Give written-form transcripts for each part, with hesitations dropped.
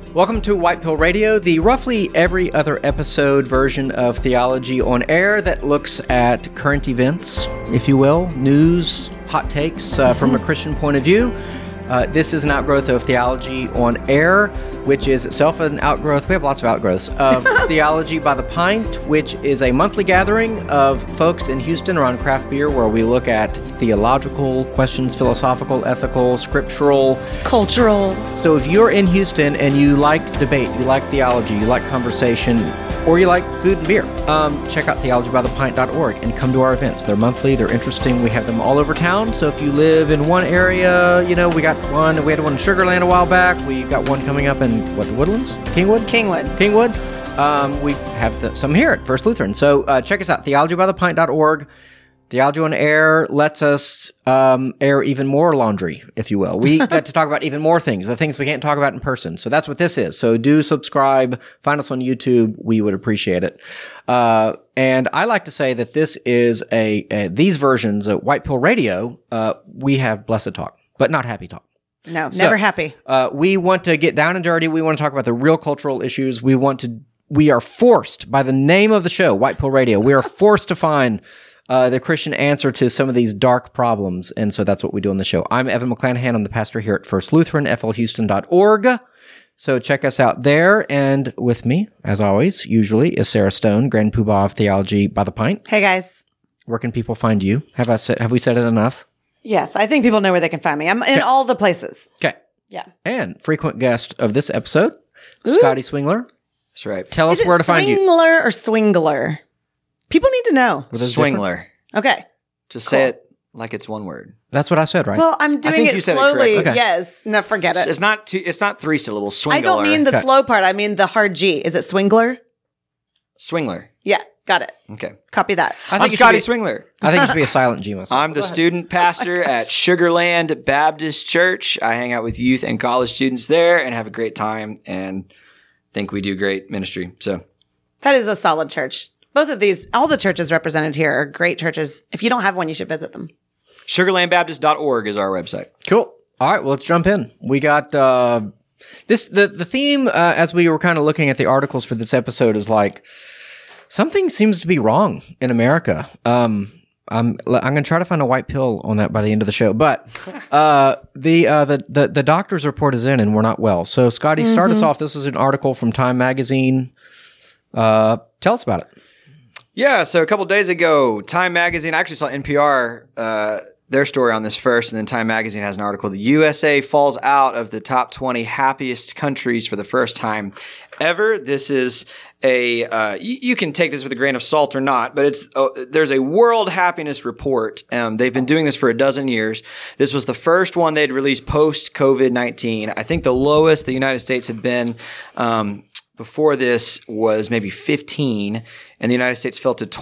Welcome to White Pill Radio, the roughly every other episode version of Theology on Air that looks at current events, if you will, news, hot takes from a Christian point of view. This is an outgrowth of Theology on Air, which is itself an outgrowth. We have lots of outgrowths of Theology by the Pint, which is a monthly gathering of folks in Houston around craft beer where we look at theological questions, philosophical, ethical, scriptural, cultural. So if you're in Houston and you like debate, you like theology, you like conversation, or you like food and beer, check out theologybythepint.org and come to our events. They're monthly, they're interesting. We have them all over town. So if you live in one area, you know, we had one in Sugar Land a while back. We got one coming up in, the Woodlands? Kingwood. We have some here at First Lutheran. So check us out, theologybythepint.org. Theology on Air lets us air even more laundry, if you will. We get to talk about even more things, the things we can't talk about in person. So that's what this is. So do subscribe. Find us on YouTube. We would appreciate it. And I like to say that this is these versions of White Pill Radio, we have blessed talk, but not happy talk. No, never happy. We want to get down and dirty. We want to talk about the real cultural issues. We are forced, by the name of the show, White Pill Radio, we are forced to find the Christian answer to some of these dark problems. And so that's what we do on the show. I'm Evan McClanahan. I'm the pastor here at First Lutheran, flhouston.org. So check us out there. And with me, as always, usually, is Sarah Stone, Grand Poobah of Theology by the Pint. Hey, guys. Where can people find you? Have we said it enough? Yes, I think people know where they can find me. I'm in all the places. Okay. Yeah. And frequent guest of this episode, Scotty Swingler. That's right. Tell us where to find you. Swingler or Swingler? People need to know. Swingler. Okay. Just say it like it's one word. That's what I said, right? Well, I'm doing it slowly. Okay. Yes. No, forget it. It's not 3 syllables. Swingler. I don't mean the slow part. I mean the hard G. Is it Swingler? Swingler. Yeah. Got it. Okay. Copy that. I'm Scotty Swingler. I think it should be a silent G myself. I'm the student pastor at Sugar Land Baptist Church. I hang out with youth and college students there and have a great time and think we do great ministry. So that is a solid church. Both of these, all the churches represented here are great churches. If you don't have one, you should visit them. SugarlandBaptist.org is our website. Cool. All right, well, let's jump in. We got the theme as we were kind of looking at the articles for this episode is like something seems to be wrong in America. I'm going to try to find a white pill on that by the end of the show, but the doctor's report is in and we're not well. So Scotty, start us off. This is an article from Time Magazine. Tell us about it. Yeah, so a couple days ago, Time Magazine, I actually saw NPR, their story on this first, and then Time Magazine has an article. The USA falls out of the top 20 happiest countries for the first time ever. This is you can take this with a grain of salt or not, but there's a world happiness report. They've been doing this for a dozen years. This was the first one they'd released post COVID-19. I think the lowest the United States had been, before this was maybe 15, and the United States fell to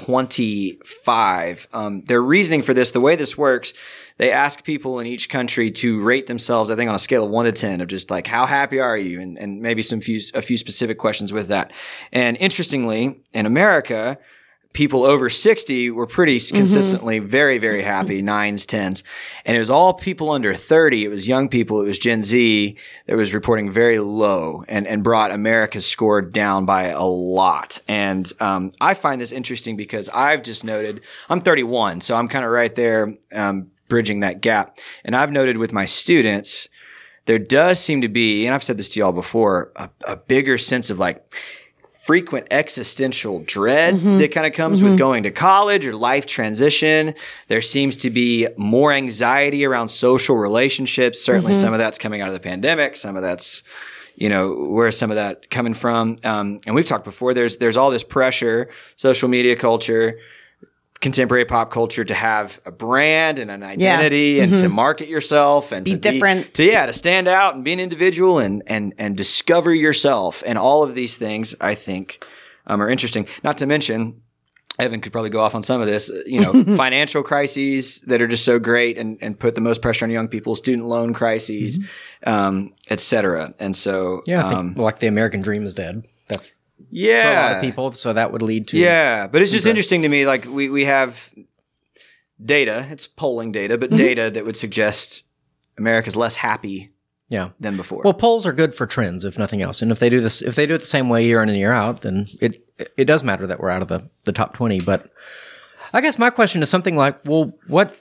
25. Their reasoning for this, the way this works, they ask people in each country to rate themselves, I think on a scale of 1 to 10 of just like, how happy are you? And maybe a few specific questions with that. And interestingly, in America, people over 60 were pretty consistently very, very happy, 9s, 10s. And it was all people under 30. It was young people. It was Gen Z that was reporting very low and brought America's score down by a lot. And I find this interesting because I've just noted, I'm 31, so I'm kind of right there bridging that gap. And I've noted with my students, there does seem to be, and I've said this to y'all before, a bigger sense of like, frequent existential dread that kind of comes with going to college or life transition. There seems to be more anxiety around social relationships. Certainly some of that's coming out of the pandemic. Some of that's, where's some of that coming from? And we've talked before, there's all this pressure, social media culture, contemporary pop culture to have a brand and an identity and to market yourself and be different. To stand out and be an individual and discover yourself. And all of these things I think are interesting. Not to mention, Evan could probably go off on some of this, financial crises that are just so great and put the most pressure on young people, student loan crises, et cetera. And so, I think like the American dream is dead. That's for a lot of people, so that would lead to... Yeah, but it's just interesting to me, like, we have data, it's polling data, but data that would suggest America's less happy Yeah. than before. Well, polls are good for trends, if nothing else. And if they do this, if they do it the same way year in and year out, then it does matter that we're out of the top 20. But I guess my question is something like, well,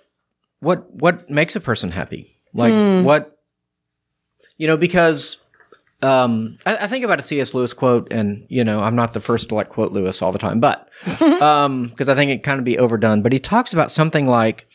what makes a person happy? Like what, because I think about a C.S. Lewis quote, and I'm not the first to like quote Lewis all the time, but because I think it kind of be overdone. But he talks about something like,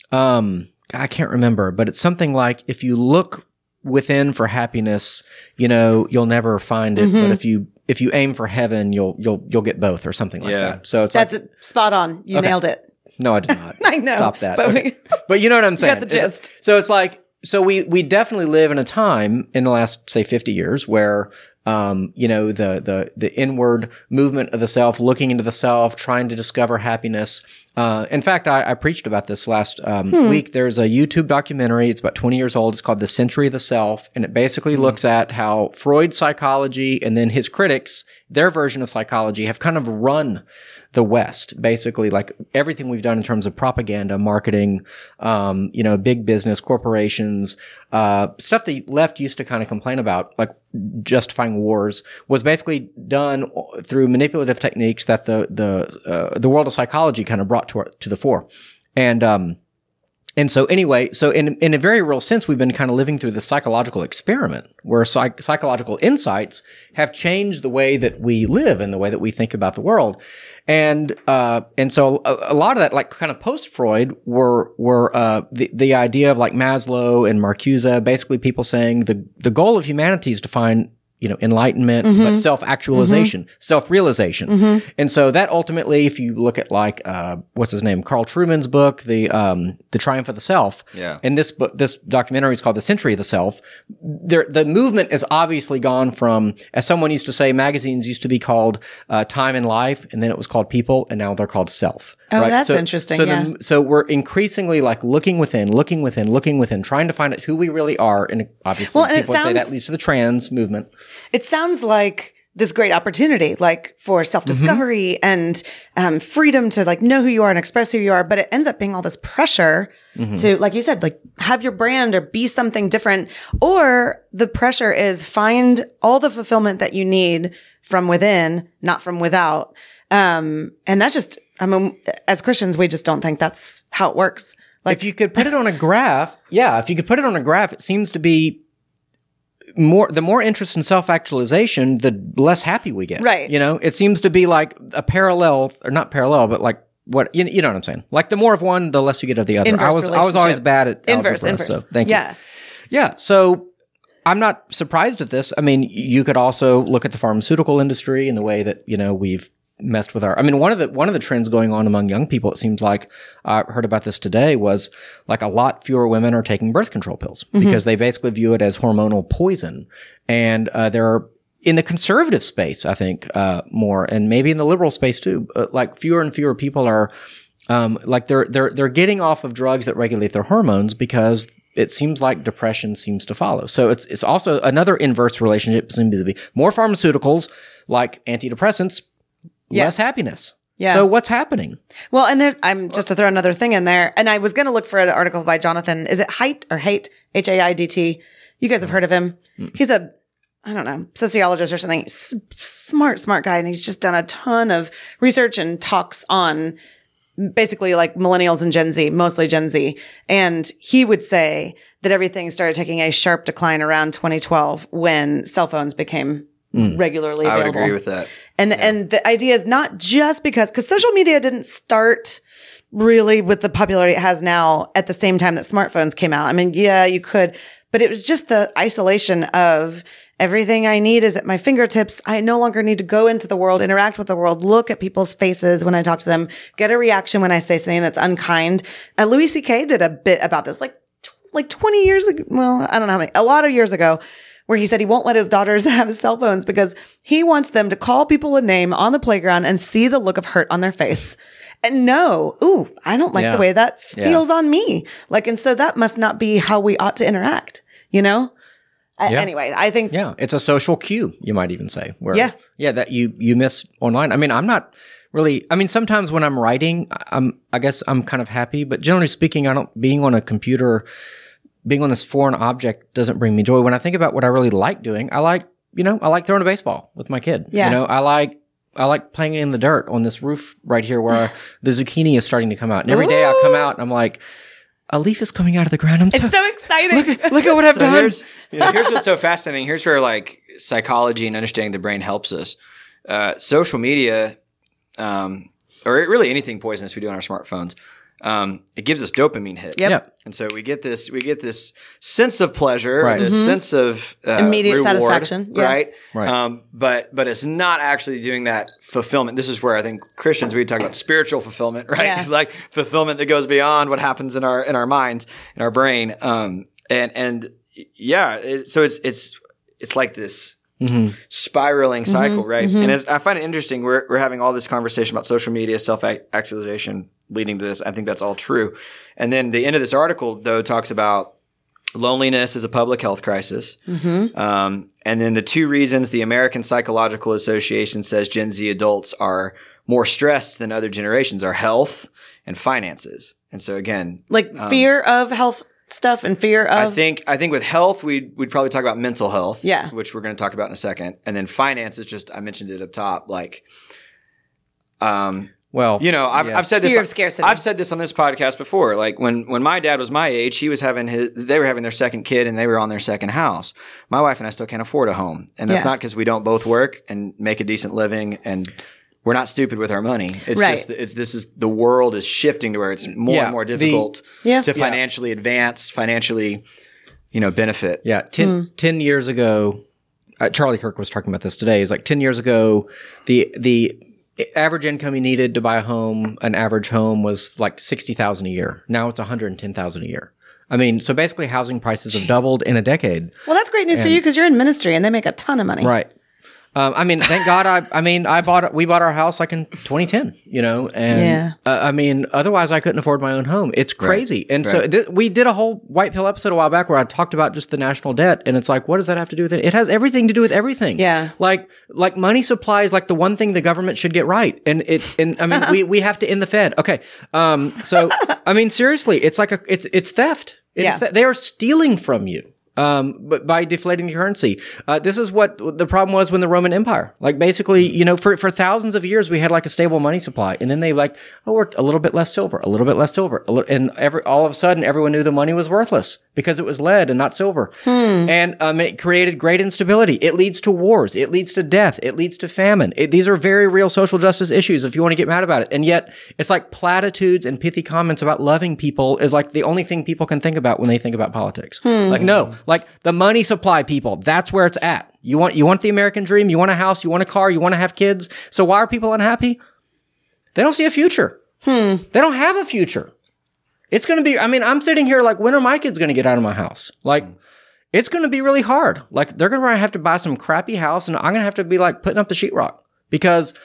I can't remember, but it's something like if you look within for happiness, you'll never find it. But if you aim for heaven, you'll get both or something like that. So it's That's spot on. You nailed it. No, I did not. I know. Stop that. But, Okay. But you know what I'm saying. got the gist. So it's like, so we definitely live in a time in the last, say, 50 years where, the inward movement of the self, looking into the self, trying to discover happiness. In fact, I preached about this last week. There's a YouTube documentary. It's about 20 years old. It's called The Century of the Self. And it basically looks at how Freud's psychology and then his critics, their version of psychology, have kind of run the West, basically, like everything we've done in terms of propaganda, marketing, big business, corporations, stuff the left used to kind of complain about, like justifying wars, was basically done through manipulative techniques that the world of psychology kind of brought to the fore. And so anyway, so in a very real sense, we've been kind of living through the psychological experiment where psychological insights have changed the way that we live and the way that we think about the world. And so a lot of that, like kind of post-Freud were the idea of like Maslow and Marcuse, basically people saying the goal of humanity is to find enlightenment, but self-actualization, self-realization. And so that ultimately, if you look at like, what's his name? Carl Trueman's book, The Triumph of the Self. Yeah. And this book, this documentary is called The Century of the Self. The movement has obviously gone from, as someone used to say, magazines used to be called, Time and Life, and then it was called People, and now they're called Self. Oh, right? that's interesting. So we're increasingly like looking within, trying to find out who we really are. And obviously people would say that leads to the trans movement. It sounds like this great opportunity, like for self-discovery and freedom to like know who you are and express who you are. But it ends up being all this pressure to, like you said, like have your brand or be something different. Or the pressure is find all the fulfillment that you need from within, not from without. And that's just, as Christians, we just don't think that's how it works. Like if you could put it on a graph, it seems to be the more interest in self-actualization, the less happy we get. Right. It seems to be like a parallel, or not parallel, but like what, you know what I'm saying? Like the more of one, the less you get of the other. Inverse I was always bad at algebra, inverse. so thank you. Yeah. Yeah. So I'm not surprised at this. I mean, you could also look at the pharmaceutical industry and the way that, we've messed with one of the trends going on among young people, it seems like, I heard about this today, was like a lot fewer women are taking birth control pills because they basically view it as hormonal poison. And there are, in the conservative space, I think, more, and maybe in the liberal space too, like fewer and fewer people are, like they're getting off of drugs that regulate their hormones because it seems like depression seems to follow. So it's also another inverse relationship. Seems to be more pharmaceuticals like antidepressants, less happiness. Yeah. So what's happening? Well, and I'm just to throw another thing in there, and I was going to look for an article by Jonathan. Is it Haidt or Haidt? Haidt. You guys have heard of him. He's I don't know, sociologist or something. Smart guy. And he's just done a ton of research and talks on basically like millennials and Gen Z, mostly Gen Z. And he would say that everything started taking a sharp decline around 2012 when cell phones became regularly available. I would agree with that. And the idea is not just because social media didn't start really with the popularity it has now at the same time that smartphones came out. I mean, yeah, you could, but it was just the isolation of everything I need is at my fingertips. I no longer need to go into the world, interact with the world, look at people's faces when I talk to them, get a reaction when I say something that's unkind. Louis C.K. did a bit about this like 20 years ago. Well, I don't know how many, a lot of years ago, where he said he won't let his daughters have cell phones because he wants them to call people a name on the playground and see the look of hurt on their face. And no, I don't like the way that feels on me. Like, and so that must not be how we ought to interact, Anyway, I think. Yeah, it's a social cue, you might even say. Where, that you miss online. I mean, I'm not really, sometimes when I'm writing, I guess I'm kind of happy, but generally speaking, being on a computer being on this foreign object doesn't bring me joy. When I think about what I really like doing, I like throwing a baseball with my kid. Yeah. I like playing in the dirt on this roof right here where the zucchini is starting to come out. And every day I come out and I'm like, a leaf is coming out of the ground. It's so exciting. Look at what I've done. Here's what's so fascinating. Here's where like psychology and understanding the brain helps us. Social media, or really anything poisonous we do on our smartphones, it gives us dopamine hits. Yep. And so we get this sense of pleasure, Right. this sense of Immediate reward, satisfaction. Yeah. right? Right. But it's not actually doing that fulfillment. This is where I think Christians, we talk about spiritual fulfillment, right? Yeah. Like fulfillment that goes beyond what happens in our mind, in our brain. So it's like this spiraling cycle, right? And I find it interesting. We're having all this conversation about social media, self-actualization leading to this. I think that's all true. And then the end of this article, though, talks about loneliness as a public health crisis. And then the 2 reasons the American Psychological Association says Gen Z adults are more stressed than other generations are health and finances. And so again, Like fear of health stuff and fear of. I think with health, we'd probably talk about mental health, Yeah. which we're going to talk about in a second. And then finances, just I mentioned it up top, like, Well, I've said this. Fear of scarcity. I've said this on this podcast before. Like when my dad was my age, they were having their second kid and they were on their second house. My wife and I still can't afford a home, and that's Yeah. not because we don't both work and make a decent living, and we're not stupid with our money. It's Right. just the world is shifting to where it's more and more difficult to financially advance, financially, benefit. Yeah, 10 years ago, Charlie Kirk was talking about this today. It's like 10 years ago, the average income you needed to buy a home, an average home was like $60,000 a year. Now it's $110,000 a year. I mean, so basically housing prices have doubled in a decade. Well, that's great news for you because you're in ministry and they make a ton of money. Right. Thank God we bought our house like in 2010, and otherwise I couldn't afford my own home. It's crazy. And so we did a whole White Pill episode a while back where I talked about just the national debt. And it's like, what does that have to do with it? It has everything to do with everything. Yeah. Like money supply is like the one thing the government should get right. We have to end the Fed. Okay. Seriously, it's like it's theft. They are stealing from you. But by deflating the currency, this is what the problem was when the Roman Empire, like basically, for thousands of years, we had like a stable money supply. And then they we're a little bit less silver, and all of a sudden everyone knew the money was worthless because it was lead and not silver. And, it created great instability. It leads to wars. It leads to death. It leads to famine. These are very real social justice issues if you want to get mad about it. And yet it's like platitudes and pithy comments about loving people is like the only thing people can think about when they think about politics. Like, no. Like the money supply, people, that's where it's at. You want the American dream, you want a house, you want a car, you want to have kids. So why are people unhappy? They don't see a future. They don't have a future. It's going to be, I'm sitting here like, when are my kids going to get out of my house? Like, it's going to be really hard. Like, they're going to have to buy some crappy house and I'm going to have to be like putting up the sheetrock because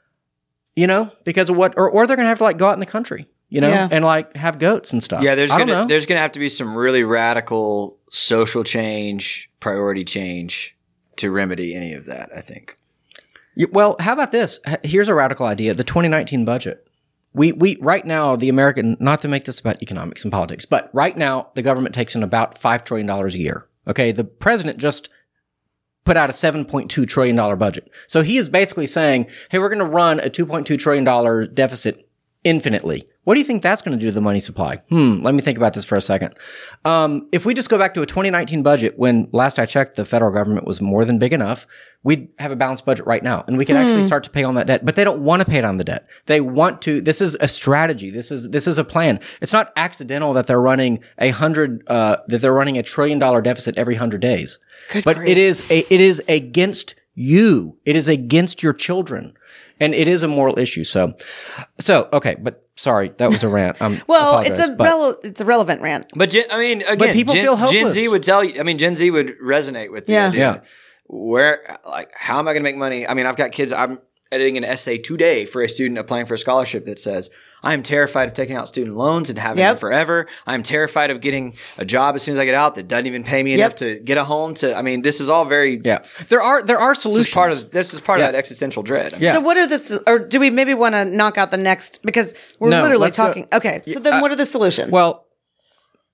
of what, or they're going to have to like go out in the country. And like have goats and stuff. Yeah, there's gonna have to be some really radical social change, priority change to remedy any of that, I think. Well, how about this? Here's a radical idea: the 2019 budget. We right now, the American, not to make this about economics and politics, but right now the government takes in about $5 trillion a year. Okay, the president just put out a $7.2 trillion budget, so he is basically saying, "Hey, we're going to run a $2.2 trillion deficit infinitely." What do you think that's going to do to the money supply? Let me think about this for a second. If we just go back to a 2019 budget, when last I checked, the federal government was more than big enough, we'd have a balanced budget right now, and we could actually start to pay on that debt. But they don't want to pay down the debt. They want to. This is a strategy. This is a plan. It's not accidental that they're running a $1 trillion deficit every 100 days. But it is against you. It is against your children. And it is a moral issue. So okay, but sorry, that was a rant. Well, it's a relevant rant. But again, people feel hopeless. Gen Z would tell you. Gen Z would resonate with the idea. Where, like, how am I going to make money? I've got kids. I'm editing an essay today for a student applying for a scholarship that says, I am terrified of taking out student loans and having them forever. I'm terrified of getting a job as soon as I get out that doesn't even pay me enough to get a home. This is all very There are solutions. This is part of that existential dread. So what are or do we maybe want to knock out the next, because we're literally talking. Okay, so then what are the solutions? Well,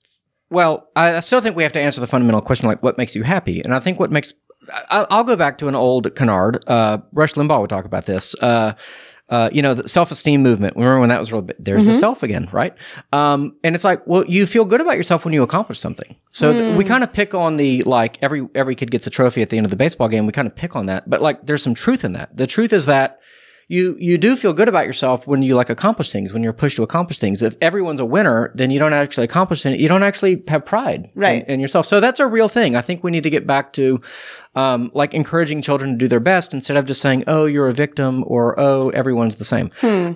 Well, I still think we have to answer the fundamental question, like what makes you happy? And I think what makes I'll go back to an old canard. Rush Limbaugh would talk about this. The self-esteem movement. Remember when that was real big? There's the self again, right? And it's like, well, you feel good about yourself when you accomplish something. So we kind of pick on the, like, every kid gets a trophy at the end of the baseball game. We kind of pick on that. But, like, there's some truth in that. The truth is that you do feel good about yourself when you, like, accomplish things, when you're pushed to accomplish things. If everyone's a winner, then you don't actually accomplish it. You don't actually have pride in yourself. So that's a real thing. I think we need to get back to, like, encouraging children to do their best instead of just saying, oh, you're a victim, or, oh, everyone's the same.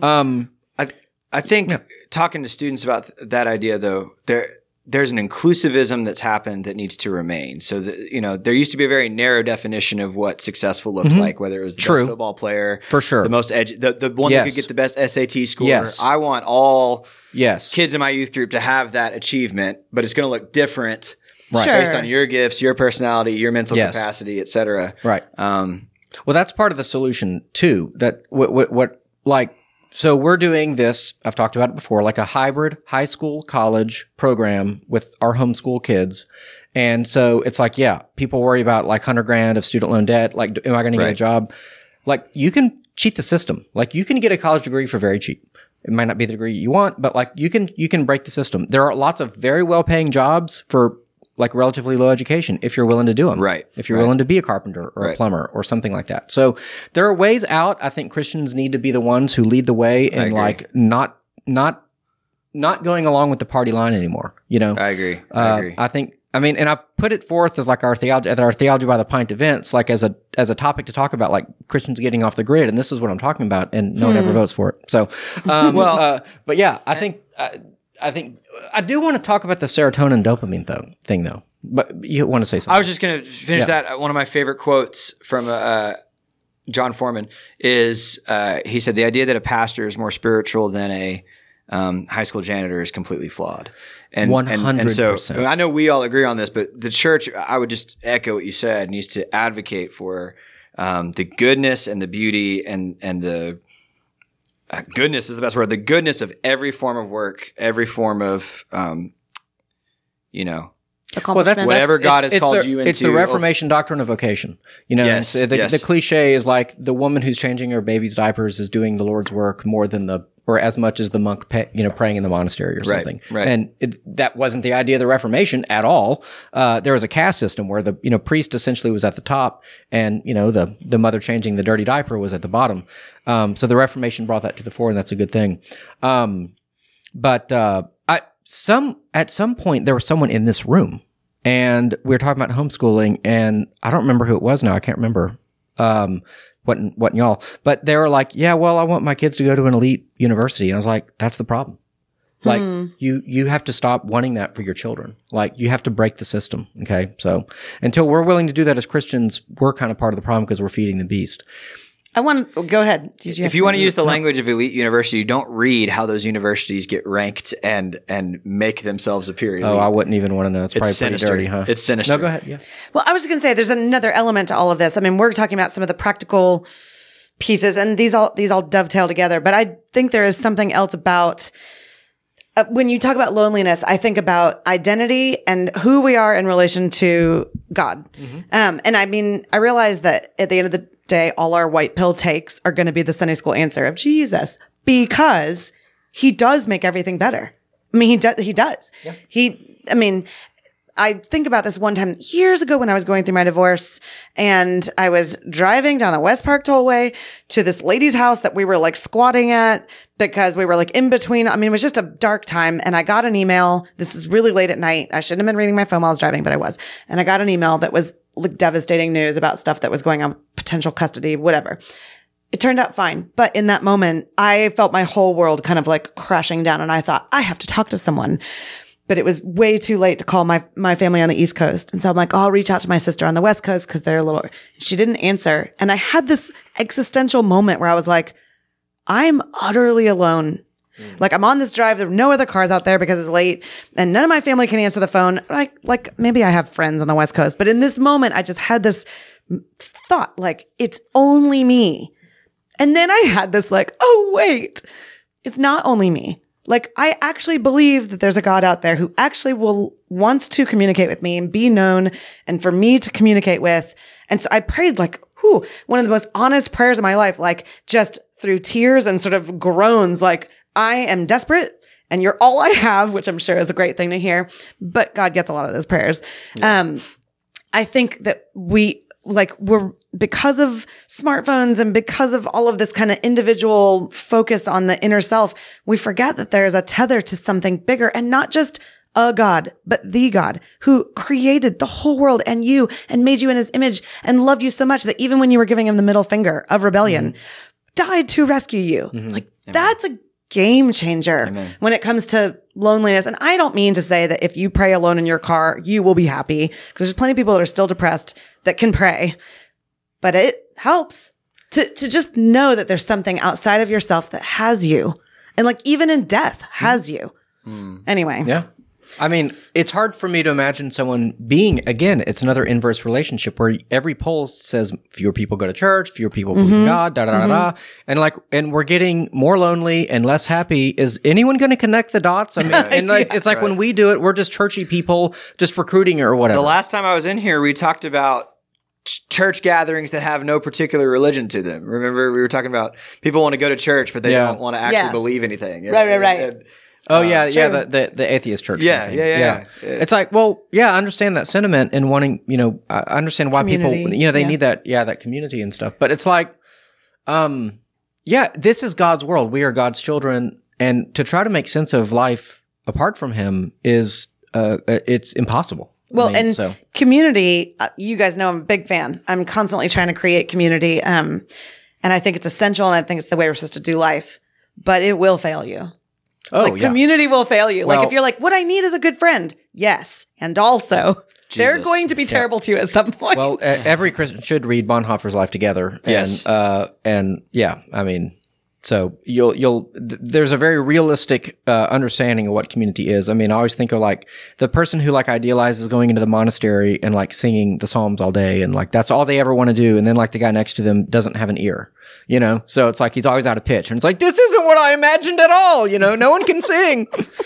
I think talking to students about that idea, though, there's an inclusivism that's happened that needs to remain. So there used to be a very narrow definition of what successful looked like, whether it was the best football player, for sure, the most the one that could get the best SAT score. Yes. I want all kids in my youth group to have that achievement, but it's going to look different based on your gifts, your personality, your mental capacity, et cetera. Right. Well, that's part of the solution too. That what like. So we're doing this, I've talked about it before, like a hybrid high school, college program with our homeschool kids. And so it's like, people worry about like $100,000 of student loan debt. Like, am I going to get a job? Like, you can cheat the system. Like, you can get a college degree for very cheap. It might not be the degree you want, but like you can break the system. There are lots of very well-paying jobs for like relatively low education if you're willing to do them. Right. If you're willing to be a carpenter or a plumber or something like that. So there are ways out. I think Christians need to be the ones who lead the way and like not going along with the party line anymore. You know? I agree. And I put it forth as like our theology by the pint events, like as a topic to talk about, like Christians getting off the grid. And this is what I'm talking about. And no one ever votes for it. So, but yeah, I think I do want to talk about the serotonin dopamine thing though. But you want to say something? I was just going to finish that. One of my favorite quotes from John Foreman is he said, "The idea that a pastor is more spiritual than a high school janitor is completely flawed." And 100%. And so I know we all agree on this, but the church, I would just echo what you said, needs to advocate for the goodness and the beauty and the goodness is the best word. The goodness of every form of work, every form of, whatever God has called you into. It's the Reformation doctrine of vocation. The cliche is like the woman who's changing her baby's diapers is doing the Lord's work more than or as much as the monk, praying in the monastery or something. Right. And that wasn't the idea of the Reformation at all. There was a caste system where the, priest essentially was at the top and, the mother changing the dirty diaper was at the bottom. So the Reformation brought that to the fore, and that's a good thing. But at some point there was someone in this room and we were talking about homeschooling, and I don't remember who it was now. I can't remember. What y'all, but they were like, I want my kids to go to an elite university. And I was like, that's the problem. Like you have to stop wanting that for your children. Like you have to break the system. Okay. So until we're willing to do that as Christians, we're kind of part of the problem because we're feeding the beast. Go ahead. If you want to use the language of elite university, you don't read how those universities get ranked and make themselves appear elite. Oh, I wouldn't even want to know. It's probably sinister. Pretty dirty, huh? It's sinister. No, go ahead. Yeah. Well, I was just going to say there's another element to all of this. I mean, we're talking about some of the practical pieces, and these all dovetail together. But I think there is something else about when you talk about loneliness. I think about identity and who we are in relation to God. Mm-hmm. And I mean, I realize that at the end of the day, all our white pill takes are going to be the Sunday school answer of Jesus, because he does make everything better. I mean, he does. Yeah. I think about this one time years ago when I was going through my divorce, and I was driving down the West Park Tollway to this lady's house that we were like squatting at because we were like in between. I mean, it was just a dark time, and I got an email. This was really late at night. I shouldn't have been reading my phone while I was driving, but I was. And I got an email that was like devastating news about stuff that was going on, potential custody, whatever. It turned out fine. But in that moment, I felt my whole world kind of like crashing down, and I thought, I have to talk to someone. But it was way too late to call my family on the East Coast. And so I'm like, I'll reach out to my sister on the West Coast because they're a little, she didn't answer. And I had this existential moment where I was like, I'm utterly alone. Like I'm on this drive. There are no other cars out there because it's late and none of my family can answer the phone. Like maybe I have friends on the West Coast, but in this moment, I just had this thought, like, it's only me. And then I had this like, oh, wait, it's not only me. Like, I actually believe that there's a God out there who actually wants to communicate with me and be known and for me to communicate with. And so I prayed like, one of the most honest prayers of my life, like just through tears and sort of groans, like, I am desperate and you're all I have, which I'm sure is a great thing to hear. But God gets a lot of those prayers. Yeah. I think that we're because of smartphones and because of all of this kind of individual focus on the inner self, we forget that there's a tether to something bigger, and not just a God, but the God who created the whole world and you and made you in his image and loved you so much that even when you were giving him the middle finger of rebellion, died to rescue you. Like, that's a game changer when it comes to loneliness. And I don't mean to say that if you pray alone in your car, you will be happy, because there's plenty of people that are still depressed that can pray. But it helps to just know that there's something outside of yourself that has you. And like, even in death has you. Anyway. Yeah. I mean, it's hard for me to imagine someone being, again, it's another inverse relationship where every poll says fewer people go to church, fewer people believe in God, and we're getting more lonely and less happy. Is anyone going to connect the dots? I mean, and it's like when we do it, we're just churchy people just recruiting or whatever. The last time I was in here, we talked about church gatherings that have no particular religion to them. Remember, we were talking about people want to go to church, but they don't want to actually believe anything. Right. The atheist church. Yeah. It's like, well, I understand that sentiment and wanting, I understand why community. people, they need that, that community and stuff. But it's like, this is God's world. We are God's children. And to try to make sense of life apart from him is, it's impossible. Well, community, you guys know I'm a big fan. I'm constantly trying to create community. And I think it's essential, and I think it's the way we're supposed to do life, but it will fail you. Community will fail you. Well, like, if you're like, what I need is a good friend. Yes. And also, they're going to be terrible to you at some point. Well, every Christian should read Bonhoeffer's Life Together. Yes. So there's a very realistic understanding of what community is. I mean, I always think of like the person who like idealizes going into the monastery and like singing the Psalms all day, and like that's all they ever want to do. And then like the guy next to them doesn't have an ear, so it's like he's always out of pitch, and it's like, this isn't what I imagined at all. No one can sing.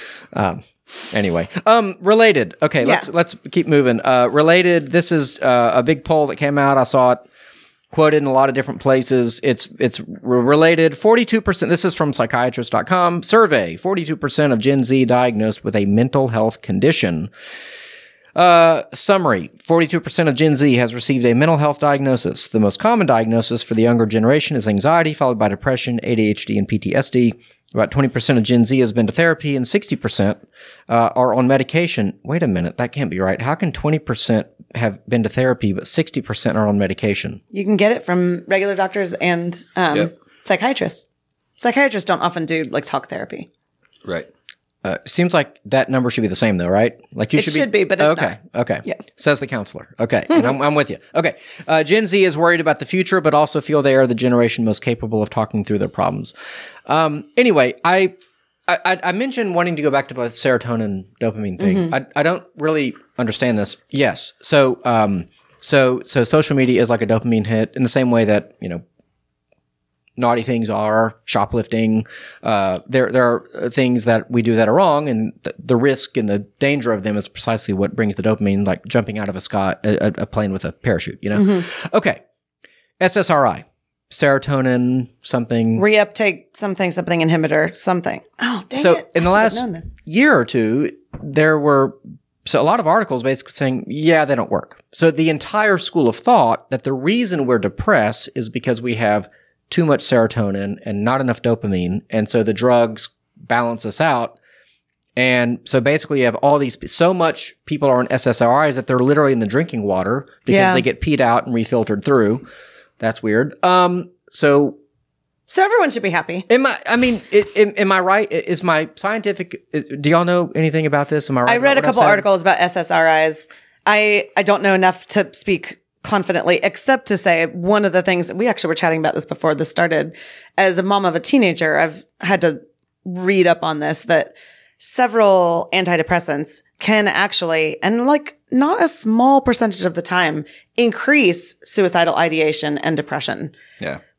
Anyway, related. Okay, let's keep moving. Related. This is a big poll that came out. I saw it quoted in a lot of different places. It's related. 42%, this is from psychiatrist.com, survey, 42% of Gen Z diagnosed with a mental health condition. Summary, 42% of Gen Z has received a mental health diagnosis. The most common diagnosis for the younger generation is anxiety, followed by depression, ADHD, and PTSD. About 20% of Gen Z has been to therapy, and 60% are on medication. Wait a minute, that can't be right. How can 20% have been to therapy, but 60% are on medication? You can get it from regular doctors and psychiatrists. Psychiatrists don't often do like talk therapy. Right. Seems like that number should be the same, though, right? Like it should be, but it's not. Okay. Yes. Says the counselor. Okay. And I'm with you. Okay. Gen Z is worried about the future, but also feel they are the generation most capable of talking through their problems. Anyway, I mentioned wanting to go back to the serotonin dopamine thing. I don't really understand this. Yes. So social media is like a dopamine hit in the same way that, naughty things are, shoplifting. There are things that we do that are wrong, and the risk and the danger of them is precisely what brings the dopamine, like jumping out of a plane with a parachute, Okay. SSRI, serotonin, something. Reuptake, something inhibitor, something. Oh, dang so it. In the last year or two, there were a lot of articles basically saying, they don't work. So the entire school of thought that the reason we're depressed is because we have too much serotonin and not enough dopamine. And so the drugs balance us out. And so basically you have all these, so much people are on SSRIs that they're literally in the drinking water because they get peed out and refiltered through. That's weird. So everyone should be happy. Am I right? Is my scientific, do y'all know anything about this? Am I right? I read a couple articles about SSRIs. I don't know enough to speak confidently, except to say one of the things we actually were chatting about this before this started. As a mom of a teenager, I've had to read up on this, that several antidepressants can actually, and like not a small percentage of the time, increase suicidal ideation and depression. Yeah.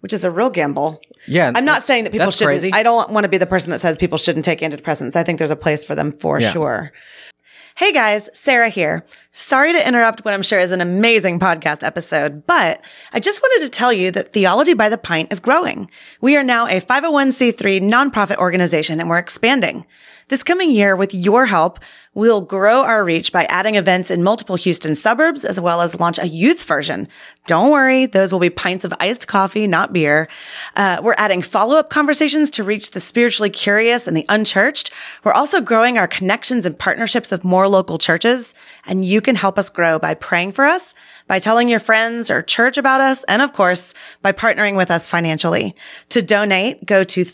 which is a real gamble. Yeah. I'm not saying that people that's shouldn't. crazy. I don't want to be the person that says people shouldn't take antidepressants. I think there's a place for them for sure. Hey guys, Sarah here. Sorry to interrupt what I'm sure is an amazing podcast episode, but I just wanted to tell you that Theology by the Pint is growing. We are now a 501c3 nonprofit organization and we're expanding. This coming year, with your help, we'll grow our reach by adding events in multiple Houston suburbs, as well as launch a youth version. Don't worry, those will be pints of iced coffee, not beer. We're adding follow-up conversations to reach the spiritually curious and the unchurched. We're also growing our connections and partnerships with more local churches, and you can help us grow by praying for us, by telling your friends or church about us, and of course, by partnering with us financially. To donate, go to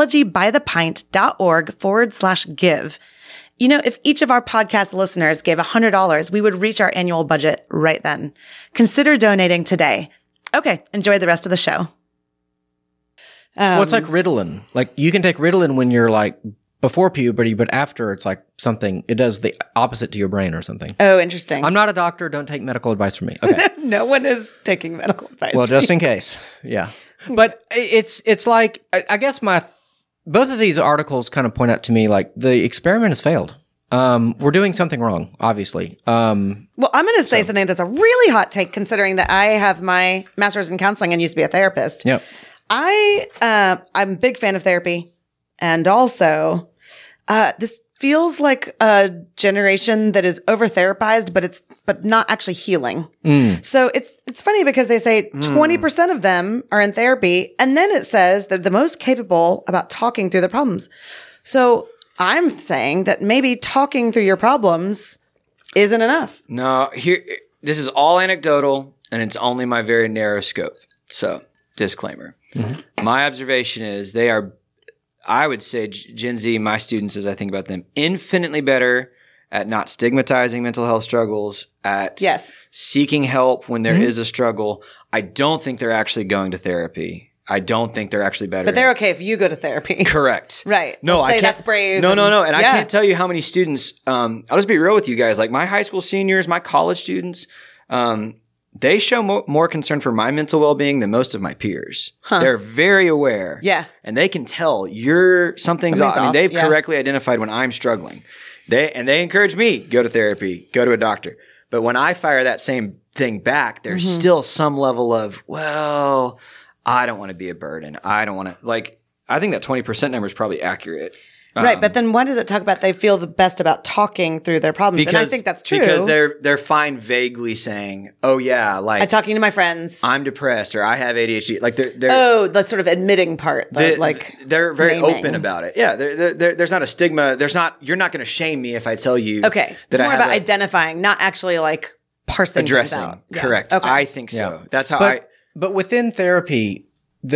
theologybythepint.org/give. You know, if each of our podcast listeners gave $100, we would reach our annual budget right then. Consider donating today. Okay, enjoy the rest of the show. Well, it's like Ritalin. Like you can take Ritalin when you're like before puberty, but after it's like something, it does the opposite to your brain or something. Oh, interesting. I'm not a doctor. Don't take medical advice from me. Okay. No one is taking medical advice. Well, just in case. Yeah. But it's like, I guess both of these articles kind of point out to me like the experiment has failed. We're doing something wrong, obviously. Well, I'm going to say something that's a really hot take, considering that I have my master's in counseling and used to be a therapist. Yep. I'm a big fan of therapy, and also this feels like a generation that is over therapized, but not actually healing. So it's funny because they say 20% of them are in therapy, and then it says they're the most capable about talking through their problems. So I'm saying that maybe talking through your problems isn't enough. No, this is all anecdotal, and it's only my very narrow scope. So, disclaimer. Mm-hmm. My observation is they are, I would say, Gen Z, my students, as I think about them, infinitely better at not stigmatizing mental health struggles, at seeking help when there is a struggle. I don't think they're actually going to therapy. I don't think they're actually better. But they're okay if you go to therapy. Correct. Right. No, I can't. That's brave. No. And I can't tell you how many students, I'll just be real with you guys. Like my high school seniors, my college students, they show more concern for my mental well-being than most of my peers. They're very aware. Yeah. And they can tell something's off. I mean, they've correctly identified when I'm struggling. They encourage me, go to therapy, go to a doctor. But when I fire that same thing back, there's still some level of, well, I don't want to be a burden. I don't want to, like, I think that 20% number is probably accurate. Right. But then why does it talk about they feel the best about talking through their problems? And I think that's true. Because they're fine vaguely saying, oh yeah, like I'm talking to my friends. I'm depressed or I have ADHD. Like they're the sort of admitting part. They're very open about it. Yeah. There's not a stigma. You're not going to shame me if I tell you. Okay. That it's more about identifying, not actually like parsing addressing. Things out. Correct. Yeah. Okay. I think so. Yeah. That's how But within therapy,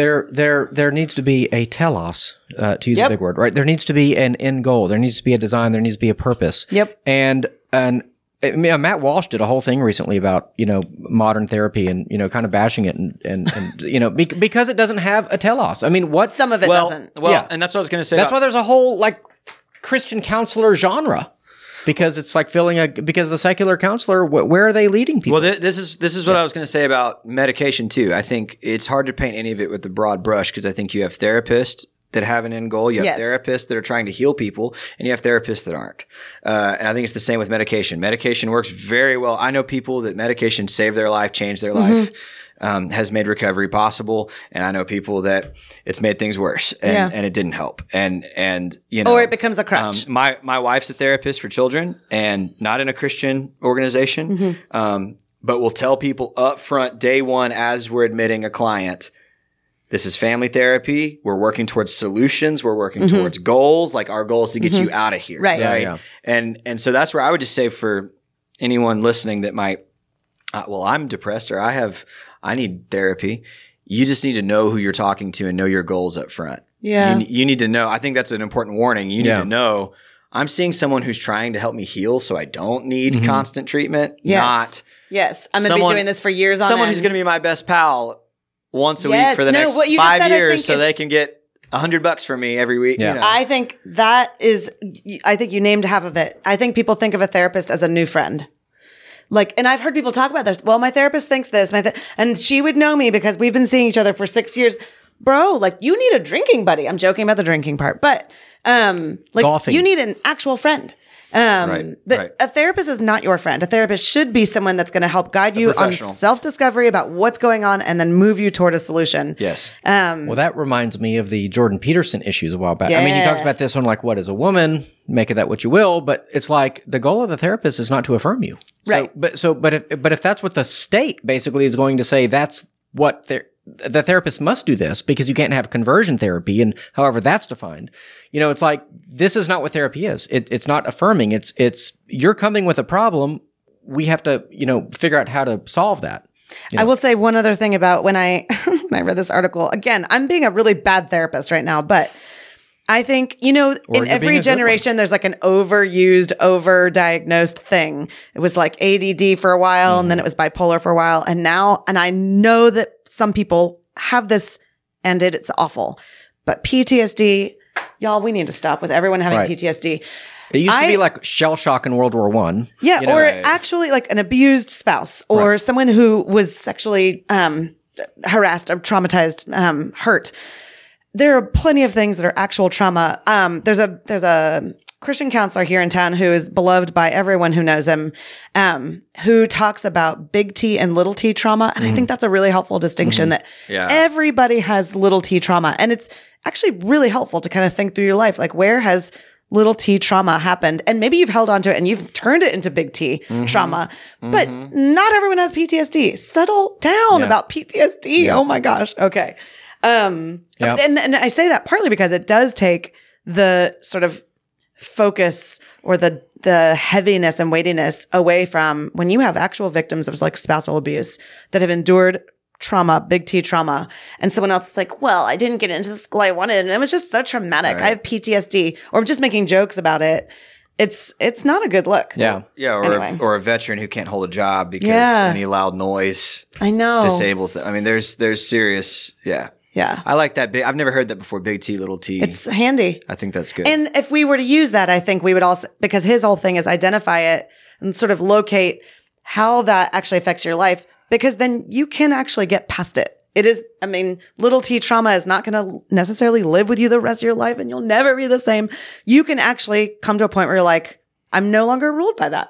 there needs to be a telos, to use a big word, right? There needs to be an end goal. There needs to be a design. There needs to be a purpose. Yep. And I mean, Matt Walsh did a whole thing recently about, modern therapy and, kind of bashing it and because it doesn't have a telos. I mean, some of it doesn't. Well, and that's what I was going to say. That's why there's a whole like Christian counselor genre. Because it's like because the secular counselor, where are they leading people? Well, this is what I was going to say about medication too. I think it's hard to paint any of it with a broad brush because I think you have therapists that have an end goal. You have therapists that are trying to heal people, and you have therapists that aren't. And I think it's the same with medication. Medication works very well. I know people that medication saved their life, changed their life. Has made recovery possible. And I know people that it's made things worse and it didn't help. And or it becomes a crutch. My wife's a therapist for children and not in a Christian organization. But will tell people up front day one as we're admitting a client, this is family therapy. We're working towards solutions. We're working towards goals. Like our goal is to get you out of here. Right. Yeah. And so that's where I would just say for anyone listening that might, I'm depressed or I need therapy. You just need to know who you're talking to and know your goals up front. Yeah. You need to know. I think that's an important warning. You need to know I'm seeing someone who's trying to help me heal so I don't need constant treatment. Yes. I'm going to be doing this for years on someone end. who's going to be my best pal once a week for the next 5 years so they can get $100 from me every week. Yeah. I think I think you named half of it. I think people think of a therapist as a new friend. Like, and I've heard people talk about this. Well, my therapist thinks this, and she would know me because we've been seeing each other for 6 years. Bro, like you need a drinking buddy. I'm joking about the drinking part, but like Golfing. you need an actual friend. But a therapist is not your friend. A therapist should be someone that's going to help guide you on self-discovery about what's going on and then move you toward a solution. Yes. Well, that reminds me of the Jordan Peterson issues a while back. I mean, he talked about this one, like, what is a woman? Make of that what you will. But it's like the goal of the therapist is not to affirm you. Right. But if that's what the state basically is going to say, that's what the therapist must do this because you can't have conversion therapy and however that's defined. You know, it's like, this is not what therapy is. It's not affirming. It's you're coming with a problem. We have to, figure out how to solve that. I will say one other thing about when I read this article. Again, I'm being a really bad therapist right now, but I think, in every generation, there's like an overused, overdiagnosed thing. It was like ADD for a while, and then it was bipolar for a while. And I know that some people have this and it's awful, but PTSD, y'all, we need to stop with everyone having PTSD. It used to be like shell shock in World War I. Yeah. Or actually like an abused spouse or someone who was sexually, harassed or traumatized, hurt. There are plenty of things that are actual trauma. There's a Christian counselor here in town who is beloved by everyone who knows him, who talks about big T and little t trauma. And I think that's a really helpful distinction that everybody has little t trauma. And it's actually really helpful to kind of think through your life. Like, where has little t trauma happened? And maybe you've held on to it and you've turned it into big T trauma, but not everyone has PTSD. Settle down about PTSD. Yeah. Oh my gosh. Okay. And I say that partly because it does take the sort of focus or the heaviness and weightiness away from when you have actual victims of like spousal abuse that have endured trauma, big T trauma, and someone else is like, well, I didn't get into the school I wanted, and it was just so traumatic. Right. I have PTSD, or just making jokes about it. It's not a good look. Yeah. Or a veteran who can't hold a job because any loud noise disables them. I mean, there's serious, Yeah. I like that. I've never heard that before. Big T, little t. It's handy. I think that's good. And if we were to use that, I think we would also, because his whole thing is identify it and sort of locate how that actually affects your life, because then you can actually get past it. It is, I mean, little t trauma is not going to necessarily live with you the rest of your life and you'll never be the same. You can actually come to a point where you're like, I'm no longer ruled by that,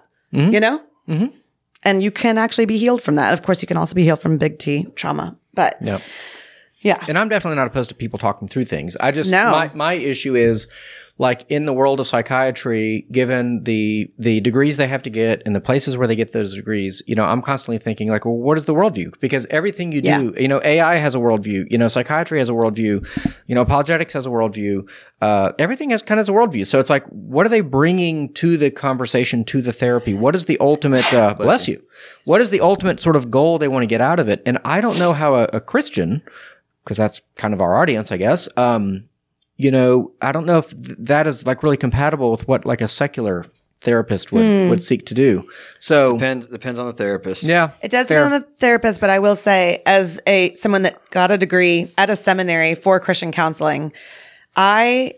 And you can actually be healed from that. Of course, you can also be healed from big T trauma, but yeah. And I'm definitely not opposed to people talking through things. I just, my issue is like in the world of psychiatry, given the degrees they have to get and the places where they get those degrees, I'm constantly thinking like, well, what is the worldview? Because everything you do, AI has a worldview, psychiatry has a worldview, apologetics has a worldview, everything has kind of a worldview. So it's like, what are they bringing to the conversation, to the therapy? What is the ultimate, bless you. What is the ultimate sort of goal they want to get out of it? And I don't know how a Christian, because that's kind of our audience, I guess. I don't know if that is like really compatible with what like a secular therapist would seek to do. So depends on the therapist. Yeah, it does depend on the therapist. But I will say, as someone that got a degree at a seminary for Christian counseling, I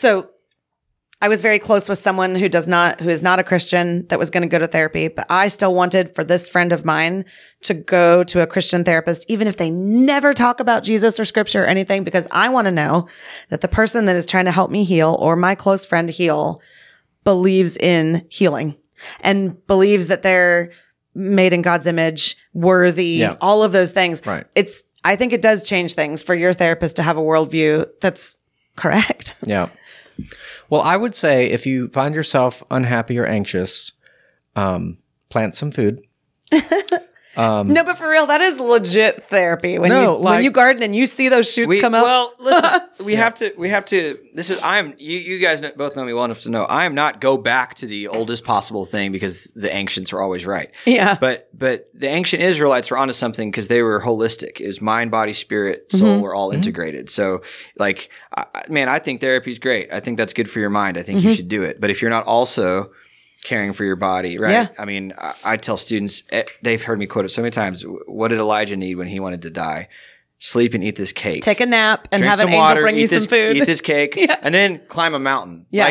was very close with someone who is not a Christian that was going to go to therapy, but I still wanted for this friend of mine to go to a Christian therapist, even if they never talk about Jesus or scripture or anything, because I want to know that the person that is trying to help me heal or my close friend heal believes in healing and believes that they're made in God's image, worthy, all of those things. Right. I think it does change things for your therapist to have a worldview that's correct. Yeah. Well, I would say if you find yourself unhappy or anxious, plant some food. No, but for real, that is legit therapy. When you garden and you see those shoots come up. Well, listen, we have to. This is you guys both know me well enough to know I am not go back to the oldest possible thing because the ancients are always right. Yeah. But the ancient Israelites were onto something because they were holistic. It was mind, body, spirit, soul were all integrated. So like, I think therapy is great. I think that's good for your mind. I think you should do it. But if you're not also caring for your body, right? Yeah. I mean, I tell students, they've heard me quote it so many times. What did Elijah need when he wanted to die? sleep and eat this cake. Take a nap and Drink have an some angel water, bring you some food. Eat this cake, and then climb a mountain. Yeah.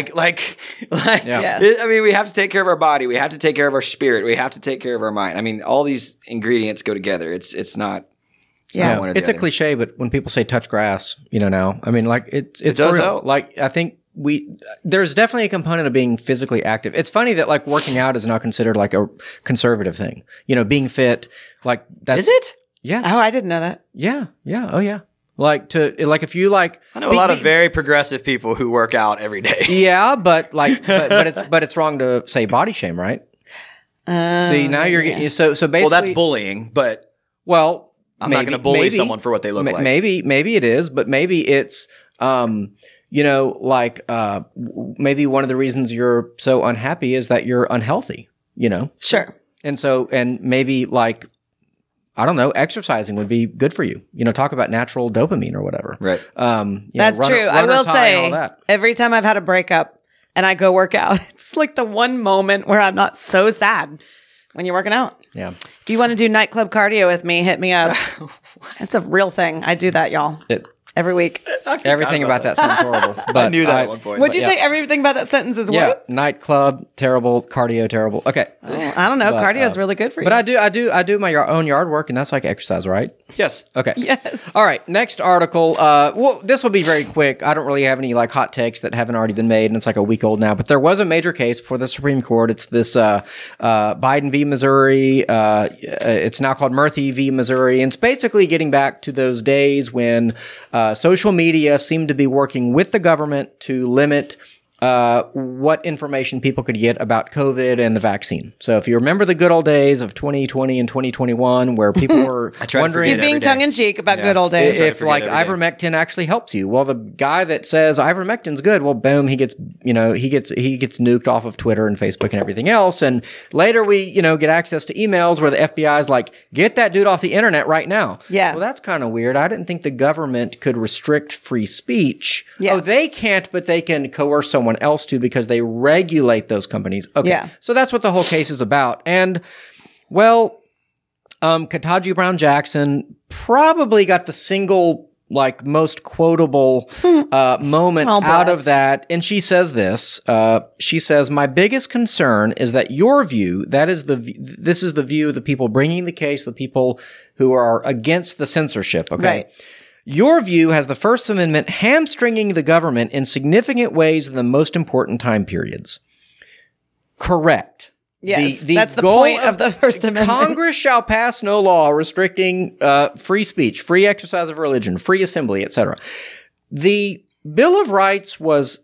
I mean, we have to take care of our body. We have to take care of our spirit. We have to take care of our mind. I mean, all these ingredients go together. It's not. Yeah. one or the It's a other. cliche, but when people say touch grass, now, I mean, like it does for real. help. Like I think there's definitely a component of being physically active. It's funny that like working out is now considered like a conservative thing. Being fit, like that's Is it? Yes. Oh, I didn't know that. Yeah. Yeah. Oh yeah. If you like, I know a lot of very progressive people who work out every day. yeah, but it's wrong to say body shame, right? See, now you're getting so basically. Well, that's bullying, but I'm not going to bully someone for what they look like. Maybe it is, but maybe it's maybe one of the reasons you're so unhappy is that you're unhealthy. Sure. And maybe like, I don't know, exercising would be good for you. Talk about natural dopamine or whatever. Right. That's true. I will say, every time I've had a breakup and I go work out, it's like the one moment where I'm not so sad when you're working out. Yeah. If you want to do nightclub cardio with me, hit me up. It's a real thing. I do that, y'all. Every week. Everything about that sounds horrible. But I knew that at one point. Would you say everything about that sentence is yeah, what? nightclub, terrible. Cardio, terrible. Okay. I don't know. Cardio is really good for you. But I do my own yard work, and that's like exercise, right? Yes. Okay. Yes. All right. Next article. This will be very quick. I don't really have any like hot takes that haven't already been made, and it's like a week old now. But there was a major case before the Supreme Court. It's this Biden v. Missouri. It's now called Murphy v. Missouri, and it's basically getting back to those days when social media seemed to be working with the government to limit what information people could get about COVID and the vaccine. So if you remember the good old days of 2020 and 2021 where people were wondering... He's being tongue-in-cheek about good old days. If like ivermectin actually helps you. Well, the guy that says ivermectin's good, well, boom, he gets nuked off of Twitter and Facebook and everything else. And later we, get access to emails where the FBI is like, get that dude off the internet right now. Yeah. Well, that's kind of weird. I didn't think the government could restrict free speech. Yeah. Oh, they can't, but they can coerce someone else to because they regulate those companies. Okay. Yeah. So that's what the whole case is about. And well, Ketanji Brown Jackson probably got the single most quotable moment out of that. And she says this, she says, my biggest concern is that your view, this is the view of the people bringing the case, the people who are against the censorship. Okay. Right. Your view has the First Amendment hamstringing the government in significant ways in the most important time periods. Correct. Yes, that's the point of the First Amendment. Congress shall pass no law restricting free speech, free exercise of religion, free assembly, etc. The Bill of Rights was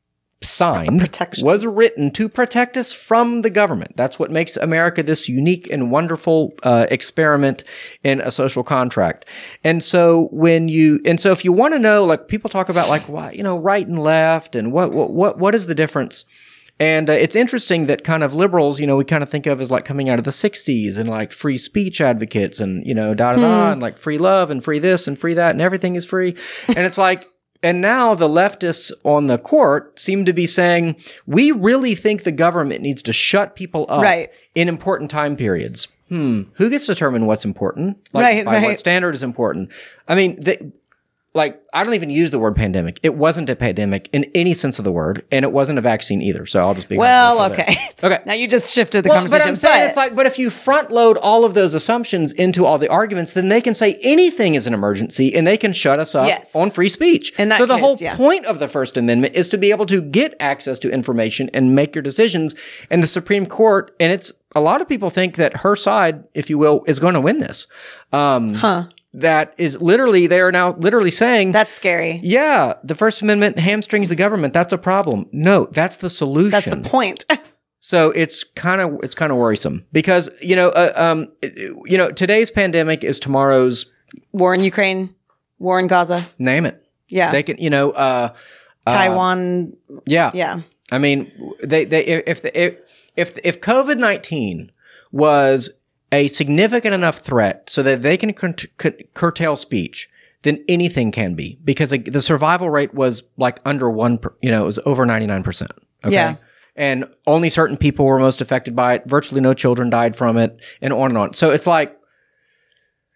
was written to protect us from the government. That's what makes America this unique and wonderful experiment in a social contract. And so if you want to know, people talk about why, right and left and what is the difference? And it's interesting that kind of liberals, we kind of think of as coming out of the 60s and free speech advocates and, and free love and free this and free that and everything is free. And it's and now the leftists on the court seem to be saying, we really think the government needs to shut people up in important time periods. Who gets to determine what's important? By what standard is important? I mean, I don't even use the word pandemic. It wasn't a pandemic in any sense of the word, and it wasn't a vaccine either. So I'll just be okay. Now you just shifted the conversation. But I'm saying but if you front load all of those assumptions into all the arguments, then they can say anything is an emergency, and they can shut us up on free speech. So the whole point of the First Amendment is to be able to get access to information and make your decisions. And the Supreme Court, and a lot of people think that her side, if you will, is going to win this. That is they are now literally saying... That's scary. Yeah, the First Amendment hamstrings the government. That's a problem. No, that's the solution. That's the point. So it's kind of worrisome because, today's pandemic is tomorrow's... War in Ukraine, war in Gaza. Name it. Yeah. They can, Taiwan. Yeah. Yeah. I mean, if COVID-19 was a significant enough threat so that they can curtail speech, then anything can be, because the survival rate was under 1%, it was over 99%. Okay. Yeah. And only certain people were most affected by it. Virtually no children died from it, and on and on. So it's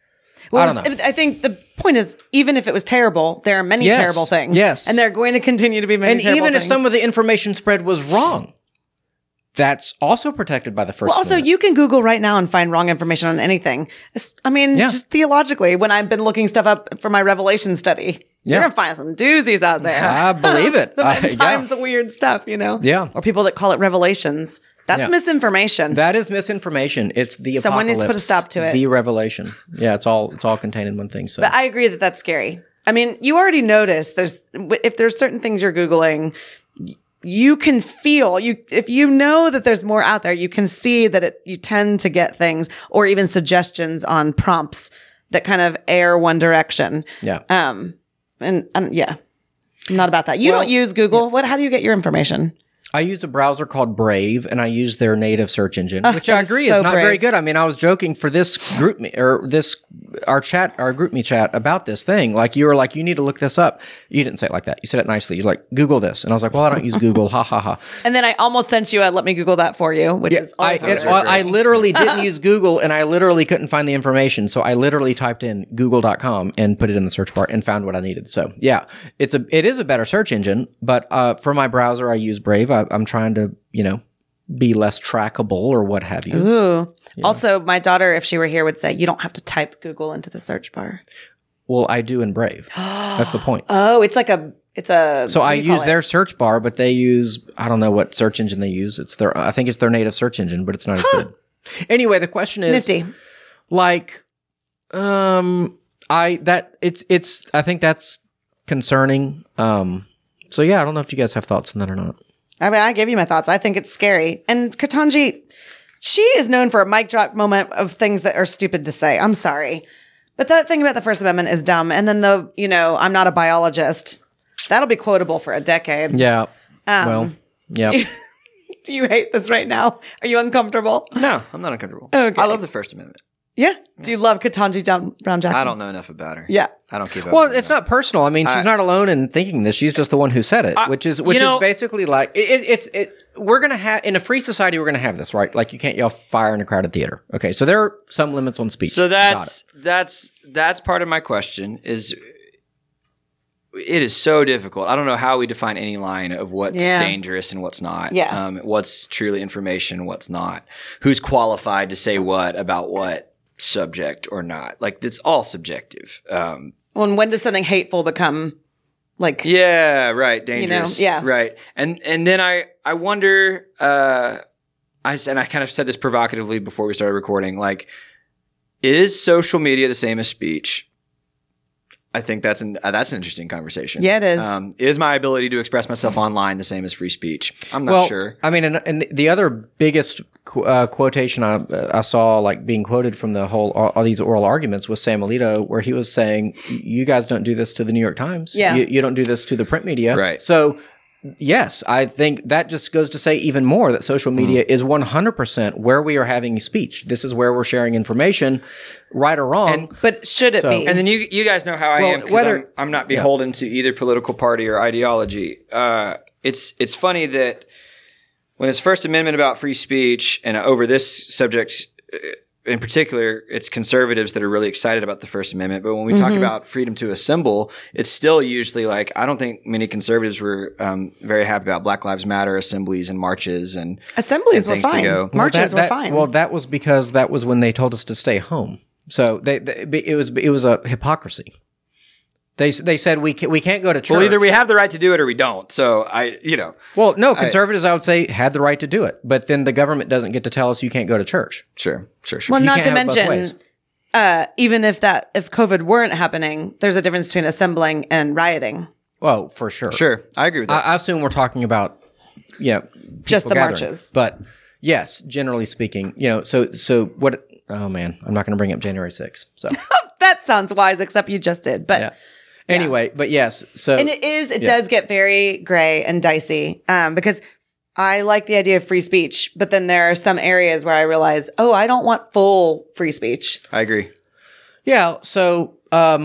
I don't know. I think the point is, even if it was terrible, there are many Yes. terrible things. Yes. And there are going to continue to be many And terrible even if things. some of the information spread was wrong, that's also protected by the First Well, also, Amendment. you can Google right now and find wrong information on anything. I mean, Yeah. just theologically, when I've been looking stuff up for my Revelation study, Yeah. you're going to find some doozies out there. I believe it. Sometimes Yeah. weird stuff, Yeah. Or people that call it revelations. That's Yeah. misinformation. That is misinformation. It's the Someone needs to put a apocalypse, stop to it. The revelation. Yeah, it's all contained in one thing. So But I agree that that's scary. I mean, you already noticed if there's certain things you're Googling, you can feel if you know that there's more out there, you can see that you tend to get things or even suggestions on prompts that kind of err one direction. yeah. And yeah, I'm not about that. You don't use Google. How do you get your information? I use a browser called Brave, and I use their native search engine, which I that is agree so is not very brave. good. I mean, I was joking for this group me or this our group me chat about this thing. Like you were like, you need to look this up. You didn't say it like that. You said it nicely. You're like, Google this, and I was like, well, I don't use Google. Ha ha ha. And then I almost sent you a let me Google that for you, which is also I literally didn't use Google, and I literally couldn't find the information. So I literally typed in google.com and put it in the search bar and found what I needed. So yeah, it is a better search engine, but for my browser, I use Brave. I'm trying to, be less trackable or what have you. Ooh. Yeah. Also, my daughter, if she were here, would say, you don't have to type Google into the search bar. Well, I do in Brave. That's the point. Oh, it's a. So I use their search bar, but they use, I don't know what search engine they use. I think it's their native search engine, but it's not as good. Anyway, the question is, Nifty. like, I think that's concerning. So yeah, I don't know if you guys have thoughts on that or not. I mean, I gave you my thoughts. I think it's scary. And Ketanji, she is known for a mic drop moment of things that are stupid to say. I'm sorry. But that thing about the First Amendment is dumb. And then I'm not a biologist. That'll be quotable for a decade. Yeah. Well, yeah. Do you hate this right now? Are you uncomfortable? No, I'm not uncomfortable. Okay. I love the First Amendment. Yeah. Do you love Ketanji Brown Jackson? I don't know enough about her. Yeah. I don't keep up. Well, with it's her. not personal. I mean, she's not alone in thinking this. She's just the one who said it, which is basically like we're gonna have in a free society. We're gonna have this, right? Like you can't yell fire in a crowded theater. Okay, so there are some limits on speech. So that's part of my question. It is so difficult. I don't know how we define any line of what's dangerous and what's not. Yeah. What's truly information, what's not. Who's qualified to say what about what subject or not. Like, it's all subjective. And when does something hateful become like... Yeah, right. Dangerous. Yeah. Right. And then I wonder, I kind of said this provocatively before we started recording, like, is social media the same as speech? I think that's an interesting conversation. Yeah, it is. Is my ability to express myself online the same as free speech? I'm not sure. I mean, and the other biggest quotation I saw, like being quoted from the whole all these oral arguments, was Sam Alito, where he was saying, "You guys don't do this to the New York Times. Yeah. You don't do this to the print media. Right. So." Yes, I think that just goes to say even more that social media is 100% where we are having speech. This is where we're sharing information, right or wrong. But should it be? And then you guys know how I am, because I'm not beholden to either political party or ideology. It's funny that when it's First Amendment about free speech, and over this subject in particular, it's conservatives that are really excited about the First Amendment. But when we talk about freedom to assemble, it's still usually like, I don't think many conservatives were very happy about Black Lives Matter assemblies and marches and assemblies were things to fine. go. Marches were fine. Well, that was because that was when they told us to stay home. So it was a hypocrisy. They said we can't go to church. Well, either we have the right to do it or we don't. So Well, no, conservatives, I would say, had the right to do it, but then the government doesn't get to tell us you can't go to church. Sure. Well, You not to can't have it both mention, ways. even if COVID weren't happening, there's a difference between assembling and rioting. Well, for sure. Sure. I agree with that. I assume we're talking about, Just the gathering. marches. But yes, generally speaking, so what? Oh man, I'm not going to bring up January 6th. So That sounds wise, except you just did. But yeah. Anyway, but yes, so and it does get very gray and dicey because I like the idea of free speech, but then there are some areas where I realize, I don't want full free speech. I agree. yeah, so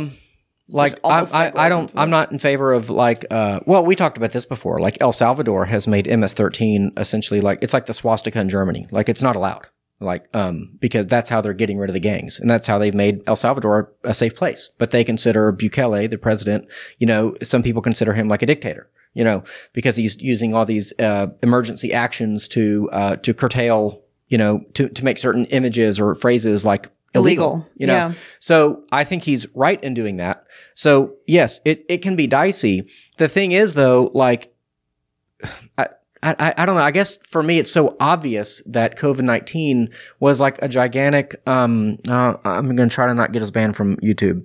like I'm not in favor of like we talked about this before. Like El Salvador has made MS-13 essentially like it's like the swastika in Germany. Like it's not allowed. because that's how they're getting rid of the gangs. And that's how they've made El Salvador a safe place. But they consider Bukele, the president, some people consider him like a dictator, because he's using all these emergency actions to curtail, to make certain images or phrases like illegal. Yeah. So I think he's right in doing that. So yes, it can be dicey. The thing is though, like, I don't know. I guess for me, it's so obvious that COVID-19 was like a gigantic, I'm going to try to not get us banned from YouTube.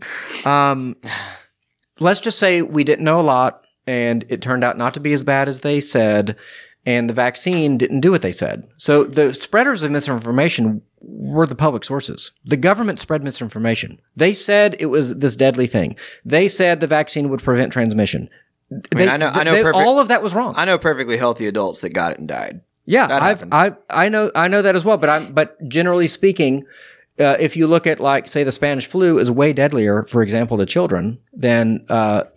Let's just say we didn't know a lot and it turned out not to be as bad as they said. And the vaccine didn't do what they said. So the spreaders of misinformation were the public sources. The government spread misinformation. They said it was this deadly thing. They said the vaccine would prevent transmission. I know all of that was wrong. I know perfectly healthy adults that got it and died. Yeah, that I know that as well. But generally speaking, if you look at like say the Spanish flu is way deadlier, for example, to children than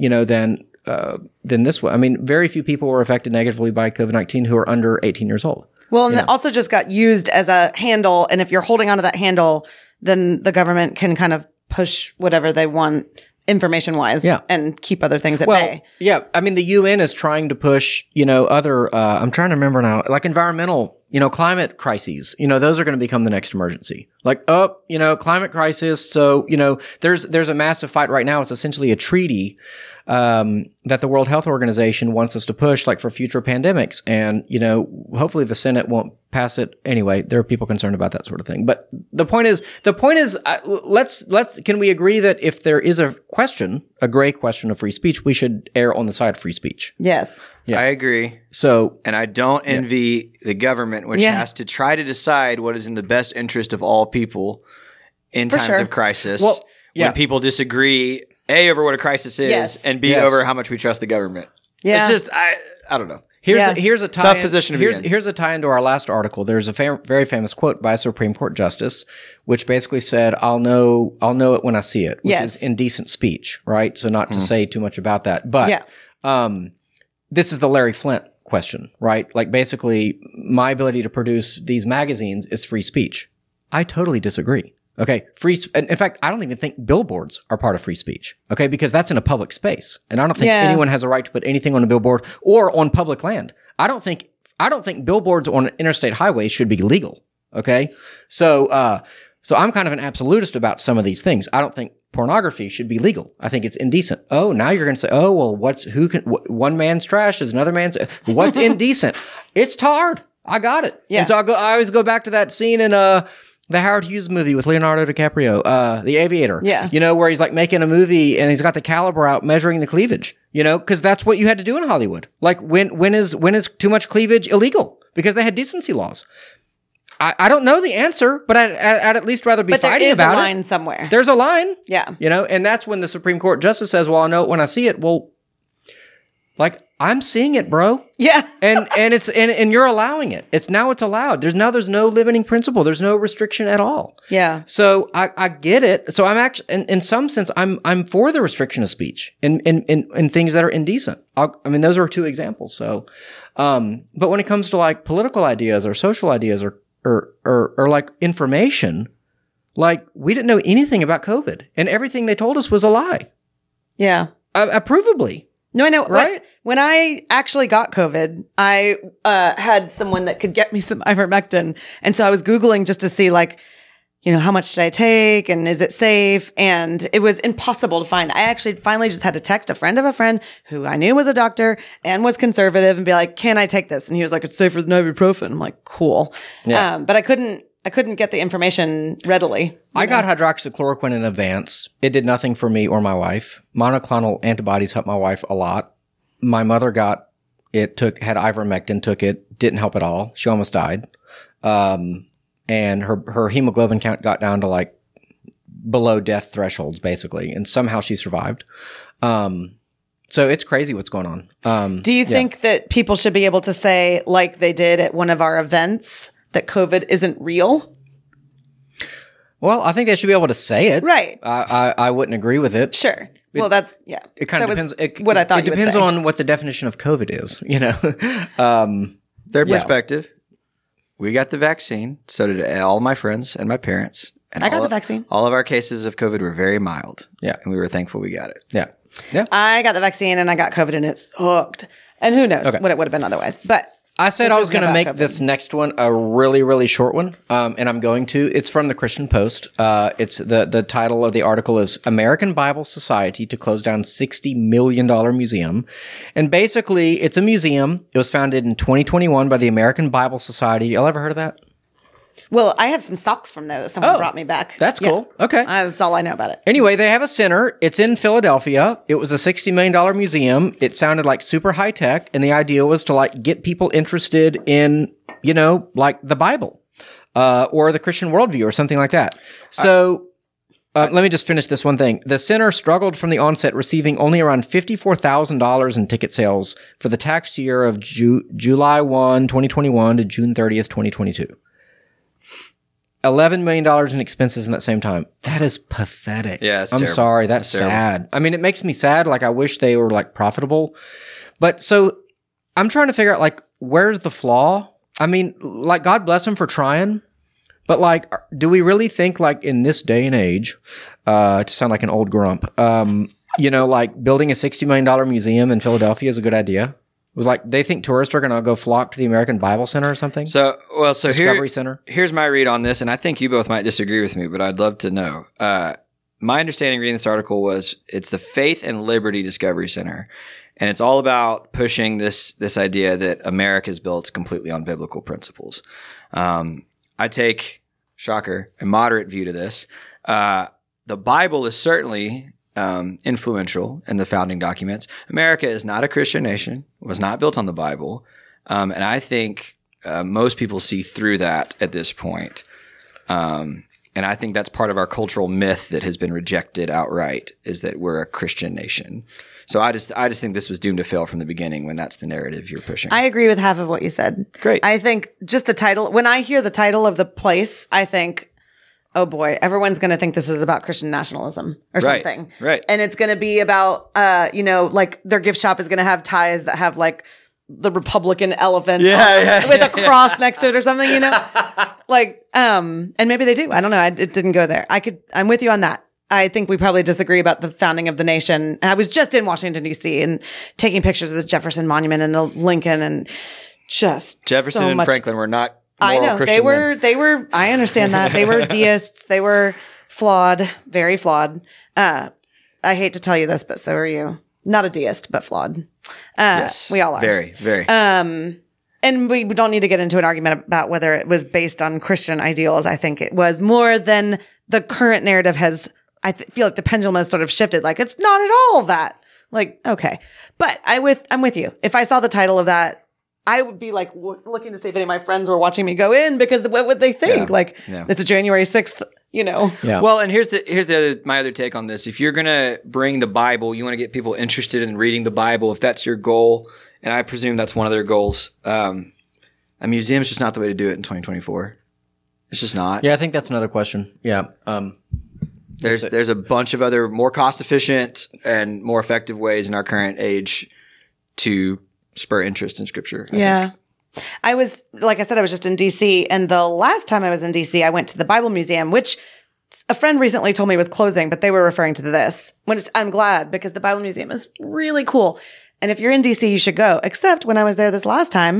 this one. I mean, very few people were affected negatively by COVID-19 who are under 18 years old. Well, and it also just got used as a handle. And if you're holding onto that handle, then the government can kind of push whatever they want information-wise and keep other things at bay. Yeah. I mean, the UN is trying to push, other, I'm trying to remember now, like environmental, climate crises, those are going to become the next emergency. Like, climate crisis. So, there's a massive fight right now. It's essentially a treaty that the World Health Organization wants us to push, like for future pandemics. And, hopefully the Senate won't pass it anyway. There are people concerned about that sort of thing. But the point is, can we agree that if there is a gray question of free speech, we should err on the side of free speech? Yes. Yeah. I agree. So, and I don't envy the government, which has to try to decide what is in the best interest of all people in times of crisis. Well, when people disagree, A, over what a crisis is, and B, over how much we trust the government. Yeah. It's just, I don't know. Here's a tie. Tough position to be in. Here's a tie into our last article. There's a very famous quote by a Supreme Court justice, which basically said, "I'll know it when I see it," which is indecent speech, right? So not to say too much about that, but this is the Larry Flint question, right? Like basically, my ability to produce these magazines is free speech. I totally disagree. Okay. In fact, I don't even think billboards are part of free speech. Okay. Because that's in a public space. And I don't think anyone has a right to put anything on a billboard or on public land. I don't think billboards on interstate highways should be legal. Okay. So I'm kind of an absolutist about some of these things. I don't think pornography should be legal. I think it's indecent. Oh, now you're going to say, oh, well, one man's trash is another man's, what's indecent? It's tarred. I got it. Yeah. And so I always go back to that scene in, the Howard Hughes movie with Leonardo DiCaprio, The Aviator. Yeah. Where he's like making a movie and he's got the caliber out measuring the cleavage, because that's what you had to do in Hollywood. Like when is too much cleavage illegal? Because they had decency laws. I don't know the answer, but I'd at least rather be fighting about it. But there is a line somewhere. There's a line. Yeah. And that's when the Supreme Court justice says, well, I know it when I see it. Well, like, I'm seeing it, bro. Yeah. and you're allowing it. It's allowed. There's no limiting principle. There's no restriction at all. Yeah. So I get it. So I'm actually, in some sense, I'm for the restriction of speech in things that are indecent. Those are two examples. So, but when it comes to like political ideas or social ideas or like information, like we didn't know anything about COVID and everything they told us was a lie. Yeah. Provably. No, I know. Right? When I actually got COVID, I had someone that could get me some ivermectin. And so I was Googling just to see like, how much should I take and is it safe? And it was impossible to find. I actually finally just had to text a friend of a friend who I knew was a doctor and was conservative and be like, can I take this? And he was like, it's safer than ibuprofen. I'm like, cool. Yeah. But I couldn't get the information readily. I got hydroxychloroquine in advance. It did nothing for me or my wife. Monoclonal antibodies helped my wife a lot. My mother had ivermectin, took it, didn't help at all. She almost died. And her hemoglobin count got down to like below death thresholds, basically. And somehow she survived. So it's crazy what's going on. Do you think that people should be able to say, like they did at one of our events, that COVID isn't real? Well, I think they should be able to say it. Right. I wouldn't agree with it. Sure. Well, that's, yeah. It kind of depends. What I thought it depends on what the definition of COVID is, Their perspective. we got the vaccine. So did all my friends and my parents. And I got the vaccine. All of our cases of COVID were very mild. Yeah. And we were thankful we got it. Yeah. Yeah. I got the vaccine and I got COVID and it sucked. And who knows what it would have been otherwise. But I said this I was isn't going to about make COVID. this next one a really, really short one, and I'm going to. It's from the Christian Post. It's the title of the article is American Bible Society to Close Down $60 Million Museum. And basically, it's a museum. It was founded in 2021 by the American Bible Society. Y'all ever heard of that? Well, I have some socks from there that someone brought me back. That's cool. Okay. That's all I know about it. Anyway, they have a center. It's in Philadelphia. It was a $60 million museum. It sounded like super high tech. And the idea was to like get people interested in, you know, like the Bible, or the Christian worldview or something like that. So let me just finish this one thing. The center struggled from the onset, receiving only around $54,000 in ticket sales for the tax year of July 1, 2021 to June 30th, 2022. $11 million in expenses in that same time. That is pathetic. Yeah, it's I'm terrible. sorry. That's It's terrible. sad. I mean, it makes me sad. Like, I wish they were like profitable. But so I'm trying to figure out like, where's the flaw? I mean, like, God bless them for trying. But like, do we really think like in this day and age, to sound like an old grump, you know, like building a $60 million museum in Philadelphia is a good idea? It was like they think tourists are going to go flock to the American Bible Center or something? So Discovery Center? Here's my read on this, and I think you both might disagree with me, but I'd love to know. My understanding reading this article was it's the Faith and Liberty Discovery Center, and it's all about pushing this idea that America is built completely on biblical principles. I take, shocker, a moderate view to this. The Bible is certainly influential in the founding documents. America is not a Christian nation, was not built on the Bible. And I think most people see through that at this point. And I think that's part of our cultural myth that has been rejected outright, is that we're a Christian nation. So I just think this was doomed to fail from the beginning when that's the narrative you're pushing. I agree with half of what you said. Great. I think just the title, when I hear the title of the place, I think, oh boy, everyone's going to think this is about Christian nationalism or Right, something. right. And it's going to be about, you know, like their gift shop is going to have ties that have like the Republican elephant with a cross next to it or something, you know? Like, and maybe they do. I don't know. It didn't go there. I'm with you on that. I think we probably disagree about the founding of the nation. I was just in Washington, D.C. and taking pictures of the Jefferson Monument and the Lincoln and just Jefferson so and much. Franklin were not I moral know Christian men. they were, I understand that. They were deists. They were flawed, very flawed. I hate to tell you this, but so are you. Not a deist, but flawed. Yes, we all are. Very, very. And we don't need to get into an argument about whether it was based on Christian ideals. I think it was more than the current narrative has. I feel like the pendulum has sort of shifted. Like, it's not at all that. Like, okay. But I'm with you. If I saw the title of that, I would be like looking to see if any of my friends were watching me go in, because what would they think? Yeah. Like, Yeah. it's a January 6th, you know. Yeah. Well, and here's my other take on this. If you're going to bring the Bible, you want to get people interested in reading the Bible. If that's your goal, and I presume that's one of their goals, a museum is just not the way to do it in 2024. It's just not. Yeah, I think that's another question. Yeah. There's a bunch of other more cost efficient and more effective ways in our current age to spur interest in Scripture. Yeah. I was, like I said, I was just in DC. And the last time I was in DC, I went to the Bible Museum, which a friend recently told me was closing, but they were referring to this. I'm glad, because the Bible Museum is really cool. And if you're in DC, you should go. Except when I was there this last time,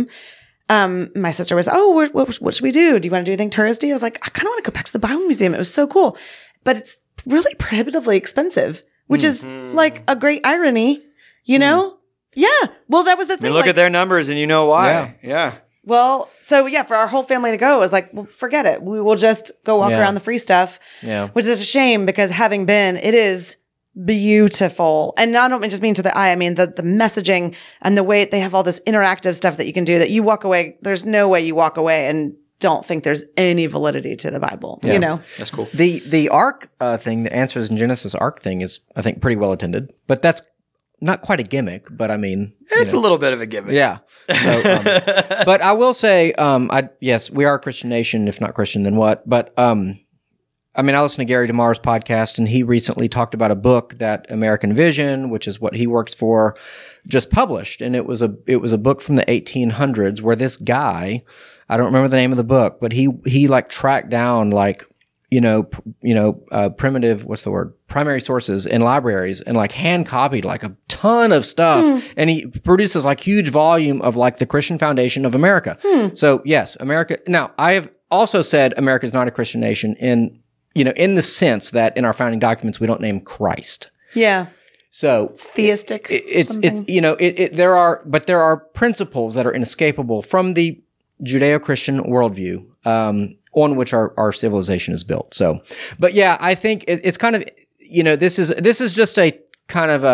my sister was, what should we do? Do you want to do anything touristy? I was like, I kind of want to go back to the Bible Museum. It was so cool. But it's really prohibitively expensive, which is like a great irony, you know? Yeah. Well, that was the I thing. mean, look at their numbers and you know why. Yeah. Well, so yeah, for our whole family to go, it was like, well, forget it. We will just go walk Yeah. around the free stuff, Yeah. which is a shame, because having been, it is beautiful. And I don't just mean to the eye, I mean the messaging and the way they have all this interactive stuff that you can do that you walk away. There's no way you walk away and don't think there's any validity to the Bible, Yeah. you know? That's cool. The Ark thing, the Answers in Genesis Ark thing is, I think, pretty well attended. But that's not quite a gimmick, but I mean... It's a little bit of a gimmick. Yeah. So, but I will say, yes, we are a Christian nation. If not Christian, then what? But I mean, I listen to Gary DeMar's podcast, and he recently talked about a book that American Vision, which is what he works for, just published. And it was a book from the 1800s where this guy, I don't remember the name of the book, but he like tracked down like, primitive, what's the word? Primary sources in libraries and like hand copied like a ton of stuff. And he produces like huge volume of like the Christian foundation of America. So yes, America. Now I have also said America is not a Christian nation in the sense that in our founding documents, we don't name Christ. Yeah. So it's theistic. There are principles that are inescapable from the Judeo-Christian worldview, on which our civilization is built. So, but yeah, I think it's kind of, this is just a kind of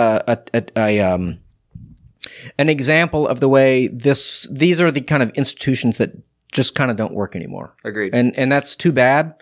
an example of the way these are the kind of institutions that just kind of don't work anymore. Agreed. And that's too bad.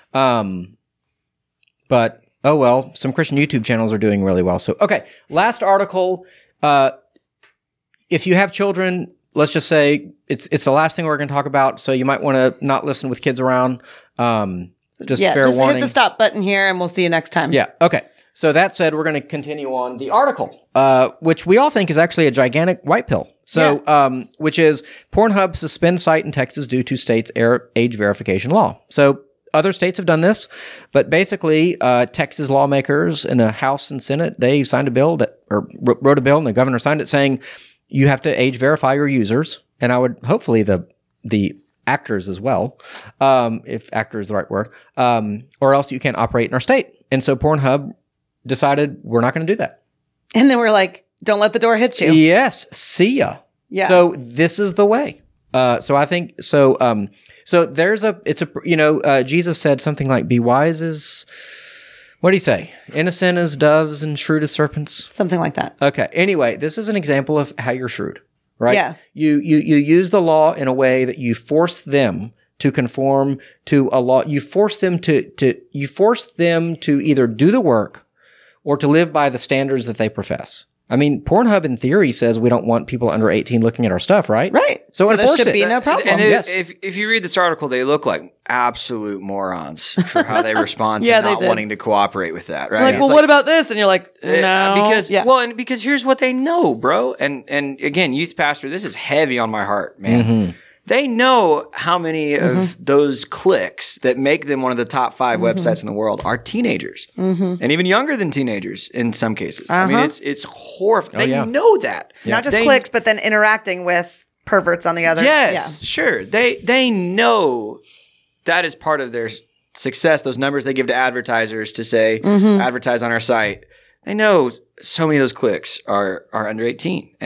But oh well, some Christian YouTube channels are doing really well. So, okay. Last article. If you have children, let's just say it's the last thing we're going to talk about. So you might want to not listen with kids around. Just fair warning. Hit the stop button here and we'll see you next time. Yeah. Okay. So that said, we're going to continue on the article, which we all think is actually a gigantic white pill. So, which is Pornhub suspends site in Texas due to state's age verification law. So other states have done this, but basically, Texas lawmakers in the House and Senate, they signed a bill wrote a bill and the governor signed it saying you have to age verify your users. And I would hopefully the actors as well, if actor is the right word, or else you can't operate in our state. And so Pornhub decided we're not going to do that. And then we're like, don't let the door hit you. Yes. See ya. Yeah. So this is the way. So I think, so Jesus said something like, be wise as, what do you say? Innocent as doves and shrewd as serpents? Something like that. Okay. Anyway, this is an example of how you're shrewd, right? Yeah. You use the law in a way that you force them to conform to a law. You force them to either do the work or to live by the standards that they profess. I mean, Pornhub in theory says we don't want people under 18 looking at our stuff, right? Right. So there should be no problem. And if you read this article, they look like absolute morons for how they respond to not wanting to cooperate with that, right? Like, well, what about this? And you're like, no. Because here's what they know, bro. And again, youth pastor, this is heavy on my heart, man. Mm-hmm. They know how many of those clicks that make them one of the top 5 websites in the world are teenagers, and even younger than teenagers in some cases. I mean, it's horrifying. They know that. Not just clicks, but then interacting with perverts on the other. Yes, sure. They know that is part of their success. Those numbers they give to advertisers to say advertise on our site. They know so many of those clicks are under 18.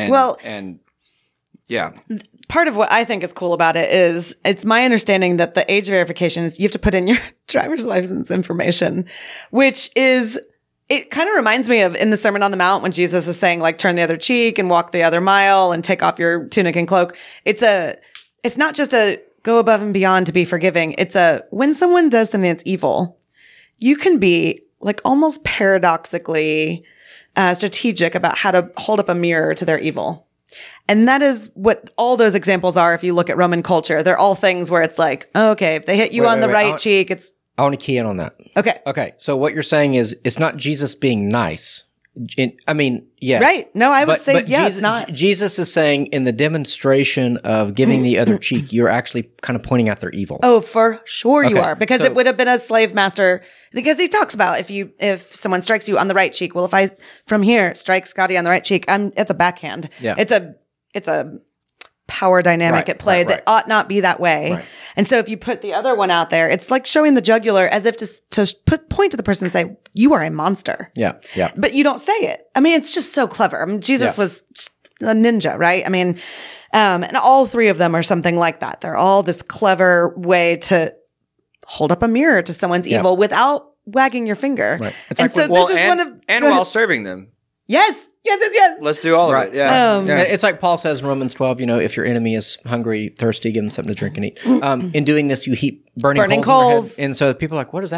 Part of what I think is cool about it is it's my understanding that the age verification is you have to put in your driver's license information, which is, it kind of reminds me of in the Sermon on the Mount when Jesus is saying like, turn the other cheek and walk the other mile and take off your tunic and cloak. It's not just a go above and beyond to be forgiving. It's when someone does something that's evil, you can be like almost paradoxically strategic about how to hold up a mirror to their evil. And that is what all those examples are. If you look at Roman culture, they're all things where it's like, okay, if they hit you on the right cheek, it's. I want to key in on that. Okay. So what you're saying is it's not Jesus being nice. Yes. Right. No, I would say yes, Jesus, not. Jesus is saying in the demonstration of giving the other cheek, you're actually kind of pointing out their evil. Oh, for sure you are. Because it would have been a slave master. Because he talks about if someone strikes you on the right cheek, well, if I from here strike Scotty on the right cheek, it's a backhand. Yeah. It's a power dynamic at play that ought not be that way. Right. And so if you put the other one out there, it's like showing the jugular as if to point to the person and say, you are a monster. Yeah. Yeah. But you don't say it. I mean, it's just so clever. I mean, Jesus was a ninja, right? I mean, and all 3 of them are something like that. They're all this clever way to hold up a mirror to someone's evil without wagging your finger. Right. It's and like so this is one of while serving them. Yes. Let's do all of it. Yeah. It's like Paul says in Romans 12, if your enemy is hungry, thirsty, give him something to drink and eat. In doing this, you heap burning coals. In their head. And so people are like, what does that mean?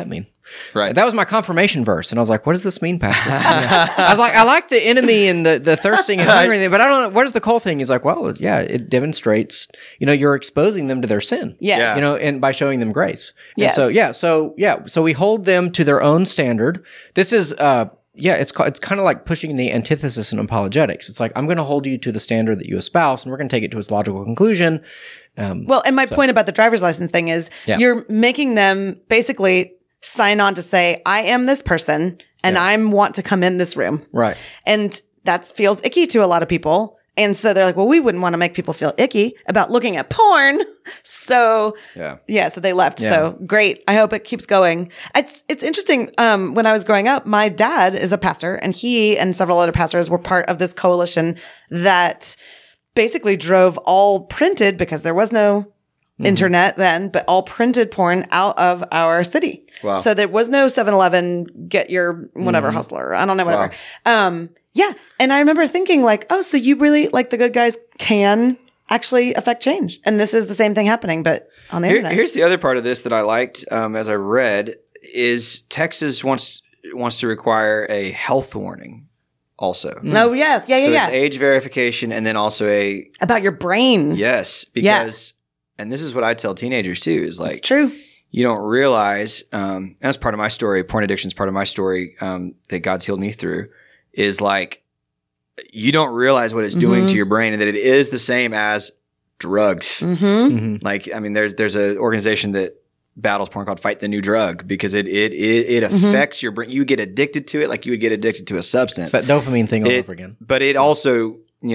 Right. That was my confirmation verse. And I was like, what does this mean, Pastor? I was like, I like the enemy and the thirsting and hungry thing, but I don't know, what is the cult thing? He's like, well, yeah, it demonstrates, you're exposing them to their sin. Yes. Yeah. And by showing them grace. Yes. And so we hold them to their own standard. This is, it's kind of like pushing the antithesis in apologetics. It's like, I'm going to hold you to the standard that you espouse, and we're going to take it to its logical conclusion. Well, and my point about the driver's license thing is you're making them basically sign on to say, I am this person and I want to come in this room. Right. And that feels icky to a lot of people. And so they're like, well, we wouldn't want to make people feel icky about looking at porn. So so they left. Yeah. So great. I hope it keeps going. It's interesting. When I was growing up, my dad is a pastor, and he and several other pastors were part of this coalition that basically drove all printed, because there was no internet then, but all printed porn out of our city. Wow. So there was no 7-Eleven, get your whatever hustler. I don't know, whatever. Wow. Yeah. And I remember thinking like, oh, so you really like the good guys can actually affect change. And this is the same thing happening, but on the internet. Here's the other part of this that I liked as I read is Texas wants to require a health warning also. Oh, yeah. Yeah, So it's age verification and then also about your brain. yes, because, and this is what I tell teenagers too, is like, It's true. you don't realize, that's part of my story, porn addiction is part of my story that God's healed me through, is like, you don't realize what it's doing to your brain and that it is the same as drugs. Like, I mean, there's an organization that battles porn called Fight the New Drug, because it affects your brain. You get addicted to it like you would get addicted to a substance. It's that dopamine thing all over again. But it also,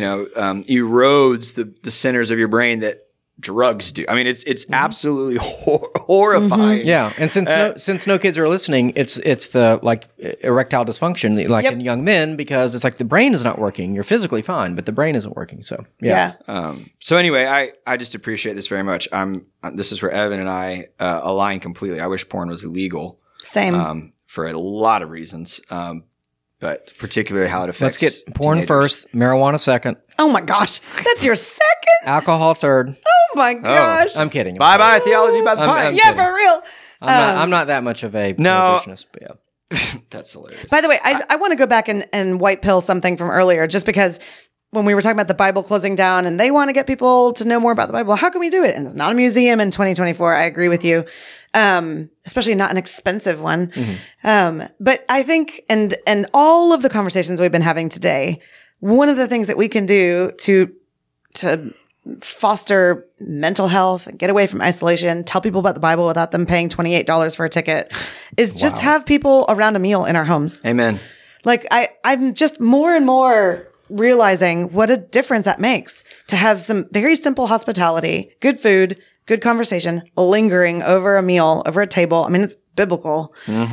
erodes the centers of your brain that drugs do. I mean, it's absolutely horrifying. Yeah, and since no kids are listening, it's the like erectile dysfunction, like in young men, because it's like the brain is not working. You're physically fine, but the brain isn't working. So So anyway, I just appreciate this very much. This is where Evan and I align completely. I wish porn was illegal. Same. For a lot of reasons, but particularly how it affects. Let's get porn teenagers. first, marijuana second, Oh my gosh. That's your second? alcohol third. Oh my gosh. I'm kidding. Bye bye theology by the pint. Yeah, for real. I'm not that much of a prohibitionist, but yeah. That's hilarious. By the way, I want to go back and white pill something from earlier, just because when we were talking about the Bible closing down and they want to get people to know more about the Bible, how can we do it? And it's not a museum in 2024. I agree with you. Especially not an expensive one. But I think, and all of the conversations we've been having today, one of the things that we can do to foster mental health, get away from isolation, tell people about the Bible without them paying $28 for a ticket, is just have people around a meal in our homes. Amen. Like I'm just more and more realizing what a difference that makes to have some very simple hospitality, good food, good conversation, lingering over a meal, over a table. I mean, it's biblical.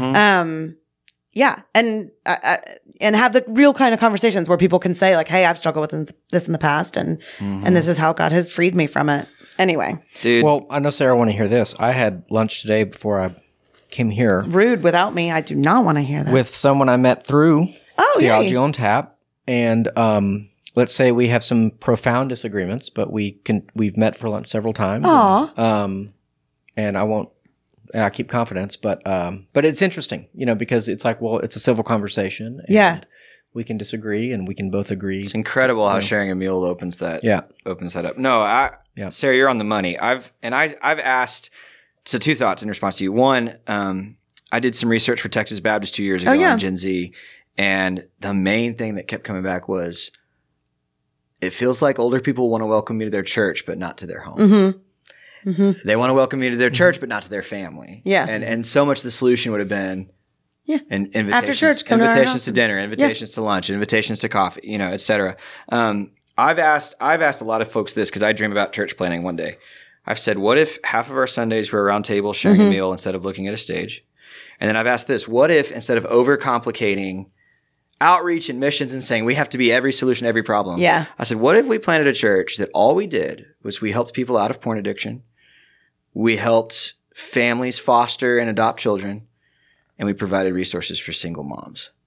And have the real kind of conversations where people can say like, hey, I've struggled with this in the past and this is how God has freed me from it. Anyway. Dude. Well, I know Sarah want to hear this. I had lunch today before I came here Rude without me. I do not want to hear that. with someone I met through Theology yay. on Tap. And let's say we have some profound disagreements, but we've met for lunch several times. Aw. And I keep confidence, but it's interesting, because it's like, well, it's a civil conversation. And Yeah. we can disagree and we can both agree. It's incredible how sharing a meal opens that up. No, Sarah, you're on the money. I've asked, so two thoughts in response to you. One, I did some research for Texas Baptist 2 years ago on Gen Z, and the main thing that kept coming back was, it feels like older people want to welcome me to their church, but not to their home. They want to welcome me to their church, but not to their family. Yeah. And so much the solution would have been invitations, After church, come to our invitations house. to dinner, invitations to lunch, invitations to coffee, et cetera. I've asked a lot of folks this because I dream about church planning one day. I've said, what if half of our Sundays were around tables sharing a meal instead of looking at a stage? And then I've asked this, what if instead of overcomplicating outreach and missions and saying we have to be every solution, every problem. Yeah. I said, what if we planted a church that all we did was we helped people out of porn addiction. We helped families foster and adopt children, and we provided resources for single moms.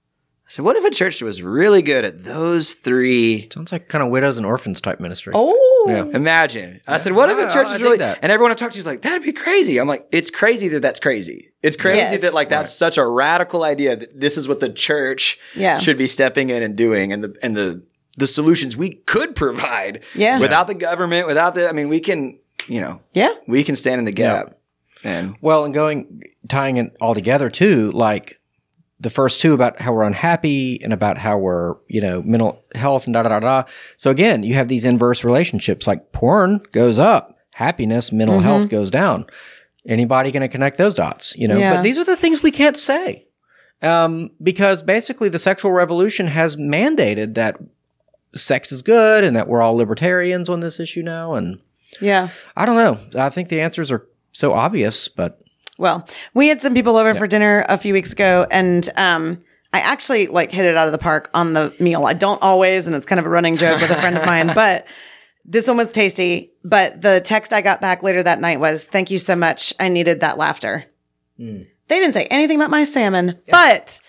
said, what if a church was really good at those three? Sounds like kind of widows and orphans type ministry. Oh, Yeah. Imagine. I said, what if a church I was dig really, that. and everyone I talked to was like, that'd be crazy. I'm like, it's crazy that that's crazy. It's crazy Yes. that like that's such a radical idea that this is what the church Yeah. should be stepping in and doing, and the solutions we could provide Yeah. without the government, without the, I mean, we can, yeah. we can stand in the gap. And Well, and tying it all together too, like the first two about how we're unhappy and about how we're, mental health and da-da-da-da. So again, you have these inverse relationships, like porn goes up, happiness, mental health goes down. Anybody going to connect those dots, Yeah. But these are the things we can't say. Because basically the sexual revolution has mandated that sex is good and that we're all libertarians on this issue now. And Yeah. I don't know. I think the answers are so obvious, but Well, we had some people over for dinner a few weeks ago, and I actually hit it out of the park on the meal. I don't always, and it's kind of a running joke with a friend of mine, but this one was tasty. But the text I got back later that night was, "Thank you so much. I needed that laughter." They didn't say anything about my salmon, but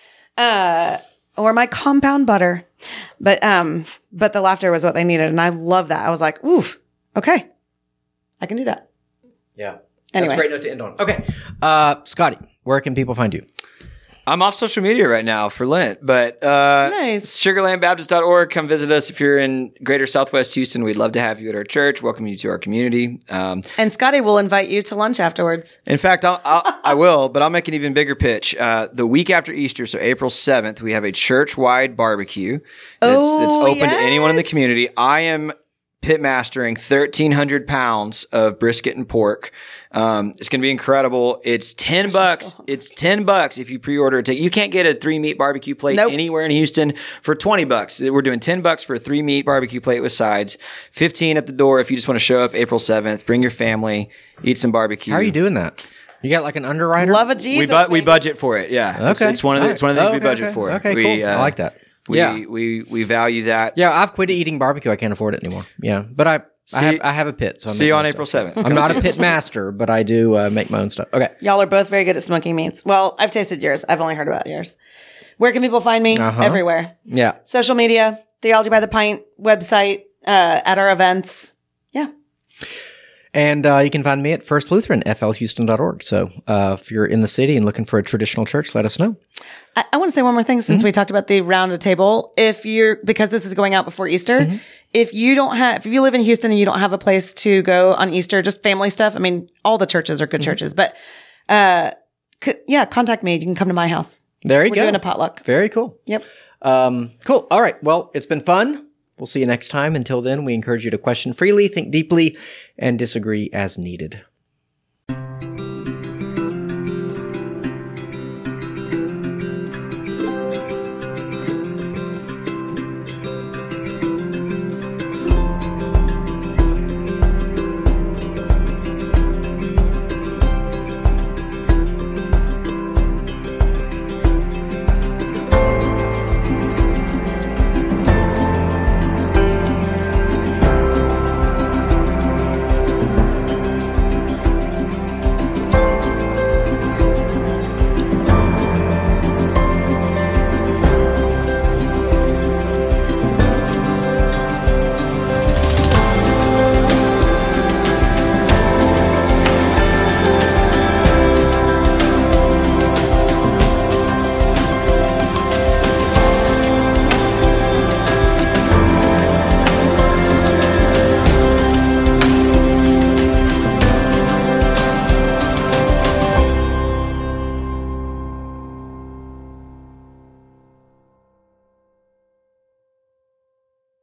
or my compound butter, but the laughter was what they needed, and I love that. I was like, "Oof, okay, I can do that." yeah. Anyway. That's a great note to end on. Okay. Scotty, where can people find you? I'm off social media right now for Lent, but Nice. sugarlandbaptist.org. Come visit us if you're in Greater Southwest Houston. We'd love to have you at our church. Welcome you to our community. And Scotty will invite you to lunch afterwards. In fact, I will, but I'll make an even bigger pitch. The week after Easter, so April 7th, we have a church-wide barbecue that's open to anyone in the community. I am pitmastering 1,300 pounds of brisket and pork. It's going to be incredible. It's $10. It's $10 if you pre-order a ticket. You can't get a 3-meat barbecue plate Nope. anywhere in Houston for $20. We're doing $10 for a 3-meat barbecue plate with sides. $15 at the door if you just want to show up April 7th. Bring your family, eat some barbecue. How are you doing that? You got like an underwriter? Love a Jesus. We budget for it. Yeah. Okay. It's one of the things we budget okay. for. Okay, we, cool. I like that. We value that. Yeah, I've quit eating barbecue. I can't afford it anymore. Yeah, but I have a pit. So See you on April 7th. I'm not a pit master, but I do make my own stuff. Okay. Y'all are both very good at smoking meats. Well, I've tasted yours. I've only heard about yours. Where can people find me? Everywhere. Yeah. Social media, Theology by the Pint, website, at our events. Yeah. And you can find me at First Lutheran, flhouston.org. So if you're in the city and looking for a traditional church, let us know. I want to say one more thing since we talked about the round of table. Because this is going out before Easter, if you live in Houston and you don't have a place to go on Easter, just family stuff. I mean, all the churches are good churches, but contact me. You can come to my house. There you We're go. doing a potluck. Very cool. Yep. Cool. All right. Well, it's been fun. We'll see you next time. Until then, we encourage you to question freely, think deeply, and disagree as needed.